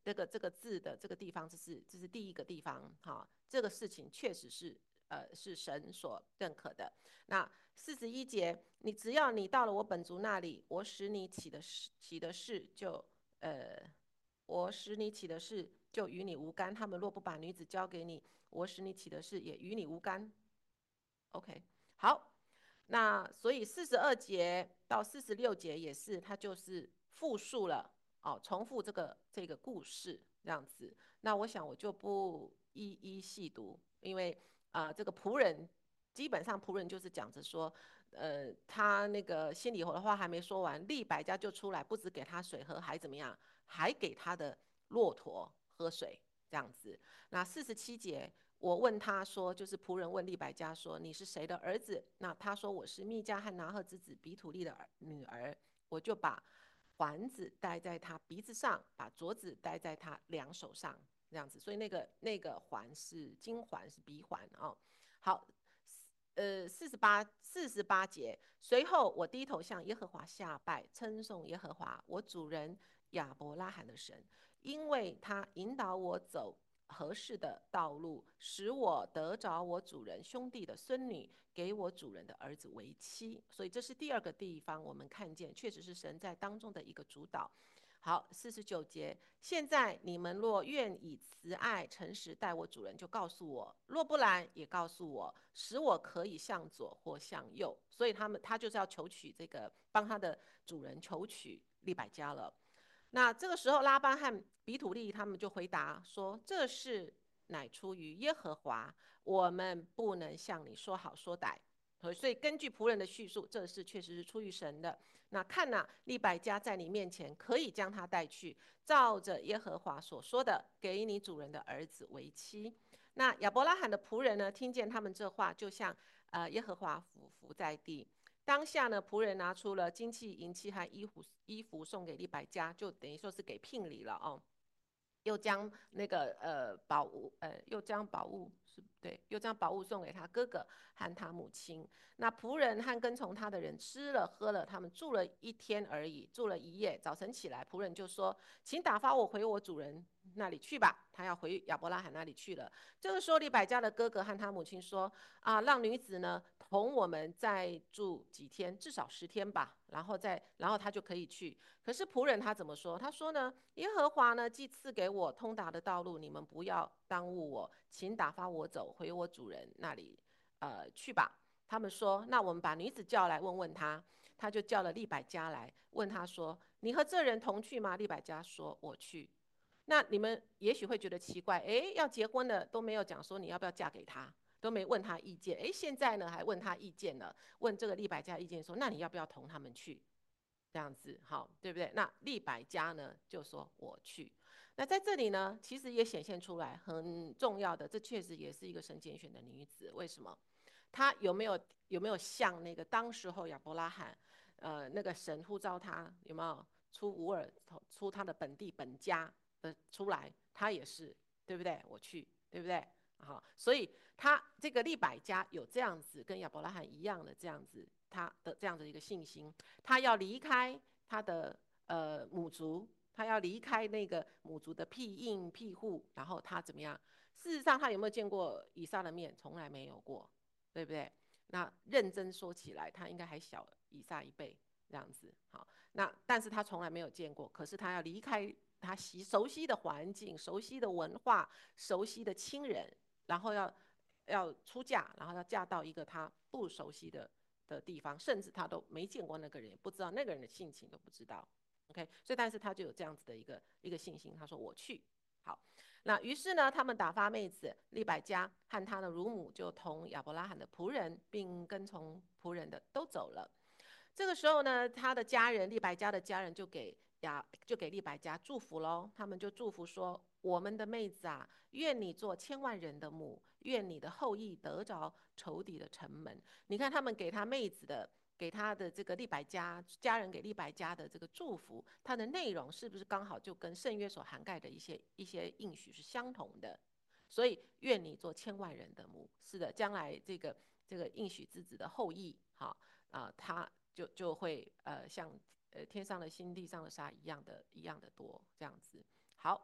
这个这个字的这个地方，这是这是第一个地方哈，这个事情确实是呃是神所认可的。那四十一节，你只要你到了我本族那里，我使你起的事起的事就呃，我使你起的事就与你无干。他们若不把女子交给你，我使你起的事也与你无干。OK，好，那所以四十二节到四十六节也是，它就是复述了哦，重复这个这个故事这样子。那我想我就不一一细读，因为啊、呃，这个仆人基本上仆人就是讲着说，呃，他那个心里的话还没说完，利百加就出来，不止给他水喝，还怎么样，还给他的骆驼喝水这样子。那四十七节。我问他说，就是仆人问利百加说：“你是谁的儿子？”那他说：“我是密加和拿赫之子比土利的女儿。”我就把环子戴在他鼻子上，把镯子戴在他两手上，这样子。所以那个那个环是金环，是鼻环啊、哦。好，呃，四十八四十八节。随后我低头向耶和华下拜，称颂耶和华我主人亚伯拉罕的神，因为他引导我走合适的道路，使我得着我主人兄弟的孙女，给我主人的儿子为妻。所以这是第二个地方，我们看见确实是神在当中的一个主导。好，四十九节，现在你们若愿以慈爱诚实待我主人，就告诉我；若不然，也告诉我，使我可以向左或向右。所以他们他就是要求取这个，帮他的主人求取利百加了。那这个时候，拉班和比土利他们就回答说：“这事乃出于耶和华，我们不能向你说好说歹。”所以根据仆人的叙述，这事确实是出于神的。那看呐、啊，利百加在你面前，可以将他带去，照着耶和华所说的，给你主人的儿子为妻。那亚伯拉罕的仆人呢，听见他们这话，就向呃耶和华俯伏在地。当下呢，仆人拿出了金器、银器和衣服，衣服送给利百加，就等于说是给聘礼了哦。又将那个呃宝物，呃又将宝物是对，又将宝物送给他哥哥和他母亲。那仆人和跟从他的人吃了喝了，他们住了一天而已，住了一夜。早晨起来，仆人就说：“请打发我回我主人那里去吧。”他要回亚伯拉罕那里去了。这个时候，利百加的哥哥和他母亲说：“啊，让女子呢同我们再住几天，至少十天吧，然后再然后他就可以去。”可是仆人他怎么说？他说呢：“耶和华呢既赐给我通达的道路，你们不要耽误我，请打发我走回我主人那里，呃去吧。”他们说：“那我们把女子叫来问问他。”他就叫了利百加来问他说：“你和这人同去吗？”利百加说：“我去。”那你们也许会觉得奇怪，哎，要结婚了都没有讲说你要不要嫁给他，都没问他意见，哎，现在呢还问他意见了，问这个利百加意见说，那你要不要同他们去？这样子，好，对不对？那利百加呢就说我去。那在这里呢，其实也显现出来很重要的，这确实也是一个神拣选的女子。为什么？她有没有有没有像那个当时候亚伯拉罕，呃，那个神呼召他有没有出吾尔出他的本地本家的出来？他也是，对不对？我去，对不对？好，所以他这个利百加有这样子跟亚伯拉罕一样的这样子，他的这样的一个信心。他要离开他的呃母族，他要离开那个母族的庇荫庇护，然后他怎么样？事实上，他有没有见过以撒的面？从来没有过，对不对？那认真说起来，他应该还小以撒一倍这样子。好，那但是他从来没有见过，可是他要离开他习熟悉的环境、熟悉的文化、熟悉的亲人，然后要要出嫁，然后要嫁到一个他不熟悉的。的地方，甚至他都没见过那个人，也不知道那个人的性情都不知道。OK， 所以但是他就有这样子的一个一个信心，他说我去。好，那于是呢，他们打发妹子利百加和他的乳母就同亚伯拉罕的仆人，并跟从仆人的都走了。这个时候呢，他的家人利百加的家人就给亚就给利百加祝福喽。他们就祝福说：“我们的妹子啊，愿你做千万人的母，愿你的后裔得着仇敌的城门。”你看他们给他妹子的，给他的这个利百加家人给利百加的这个祝福，它的内容是不是刚好就跟圣约所涵盖的一些一些应许是相同的？所以愿你做千万人的母，是的，将来这个这个应许之子的后裔，哈啊，他就就会呃像呃天上的星、地上的沙一样的一样的多这样子。好，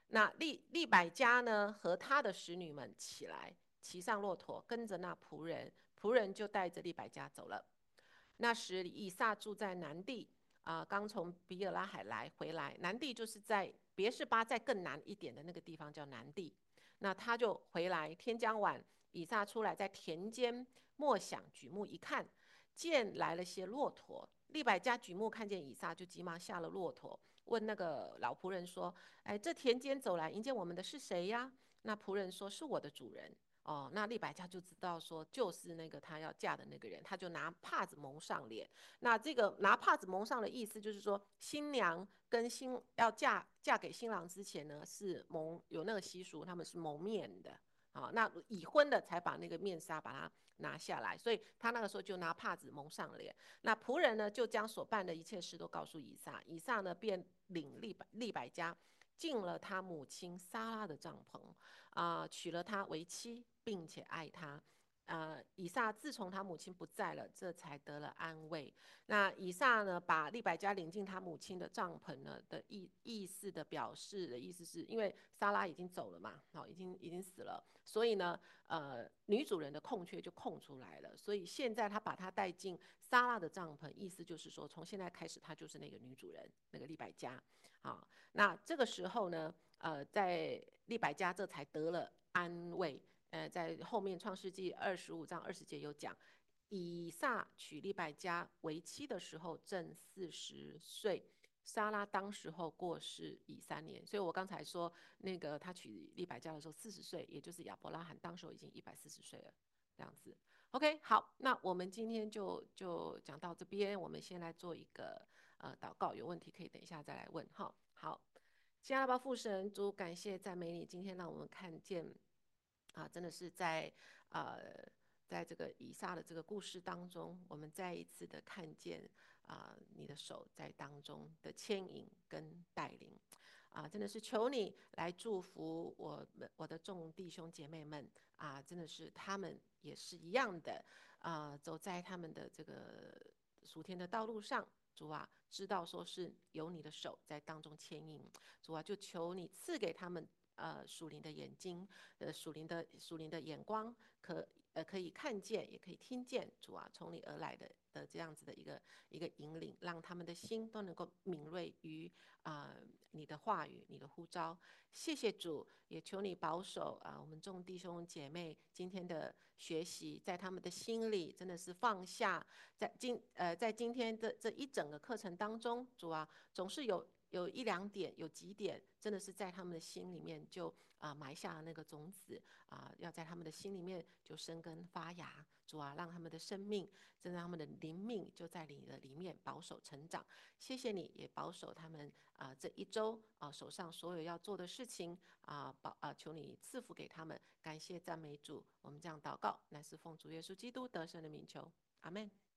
那利利百加呢和他的使女们起来，骑上骆驼，跟着那仆人，仆人就带着利百加走了。那时以撒住在南地，啊、呃，刚从比尔拉海来回来。南地就是在别是巴在更南一点的那个地方叫南地。那他就回来，天将晚，以撒出来在田间默想，举目一看，见来了些骆驼。利百加举目看见以撒，就急忙下了骆驼，问那个老仆人说：“哎，这田间走来迎接我们的是谁呀？”那仆人说：“是我的主人。”哦，那利百加就知道说，就是那个她要嫁的那个人，他就拿帕子蒙上脸。那这个拿帕子蒙上的意思就是说，新娘跟新要嫁嫁给新郎之前呢，是蒙有那个习俗，他们是蒙面的。好，那已婚的才把那个面纱把它拿下来，所以他那个时候就拿帕子蒙上脸。那仆人呢，就将所办的一切事都告诉以撒，以撒呢便领利百利百加进了他母亲撒拉的帐篷，啊、呃，娶了她为妻，并且爱她。呃，以撒自从他母亲不在了，这才得了安慰。那以撒呢，把利百加领进他母亲的帐篷呢的意意思的表示的意思是，因为撒拉已经走了嘛，好、哦，已经已经死了，所以呢，呃，女主人的空缺就空出来了。所以现在他把她带进撒拉的帐篷，意思就是说，从现在开始，她就是那个女主人，那个利百加。好，那这个时候呢，呃，在利百加这才得了安慰。呃，在后面创世纪二十五章二十节有讲，以撒娶利百加为妻的时候正四十岁，撒拉当时候过世已三年。所以我刚才说那个他娶利百加的时候四十岁，也就是亚伯拉罕当时候已经一百四十岁了，这样子。OK， 好，那我们今天就就讲到这边，我们先来做一个呃祷告，有问题可以等一下再来问哈。好，亲爱的父神，主感谢赞美你，今天让我们看见。啊，真的是在呃，在这个以撒的这个故事当中，我们再一次的看见啊、呃，你的手在当中的牵引跟带领，啊，真的是求你来祝福我们我的众弟兄姐妹们啊，真的是他们也是一样的啊，走在他们的这个属天的道路上。主啊，知道说是有你的手在当中牵引，主啊，就求你赐给他们呃属灵的眼睛，呃属灵的属灵的眼光，可呃可以看见，也可以听见主啊从你而来的的这样子的一个一个引领，让他们的心都能够敏锐于啊、呃、你的话语，你的呼召。谢谢主，也求你保守啊、呃、我们众弟兄姐妹今天的学习，在他们的心里真的是放下，在今呃在今天的这一整个课程当中，主啊总是有。有一两点，有几点，真的是在他们的心里面就啊、呃、埋下了那个种子啊、呃，要在他们的心里面就生根发芽。主啊，让他们的生命，真的他们的灵命就在你的里面保守成长。谢谢你，也保守他们啊、呃、这一周啊、呃、手上所有要做的事情啊、呃，保啊、呃、求你赐福给他们。感谢赞美主，我们这样祷告，乃是奉主耶稣基督得胜的名求，阿门。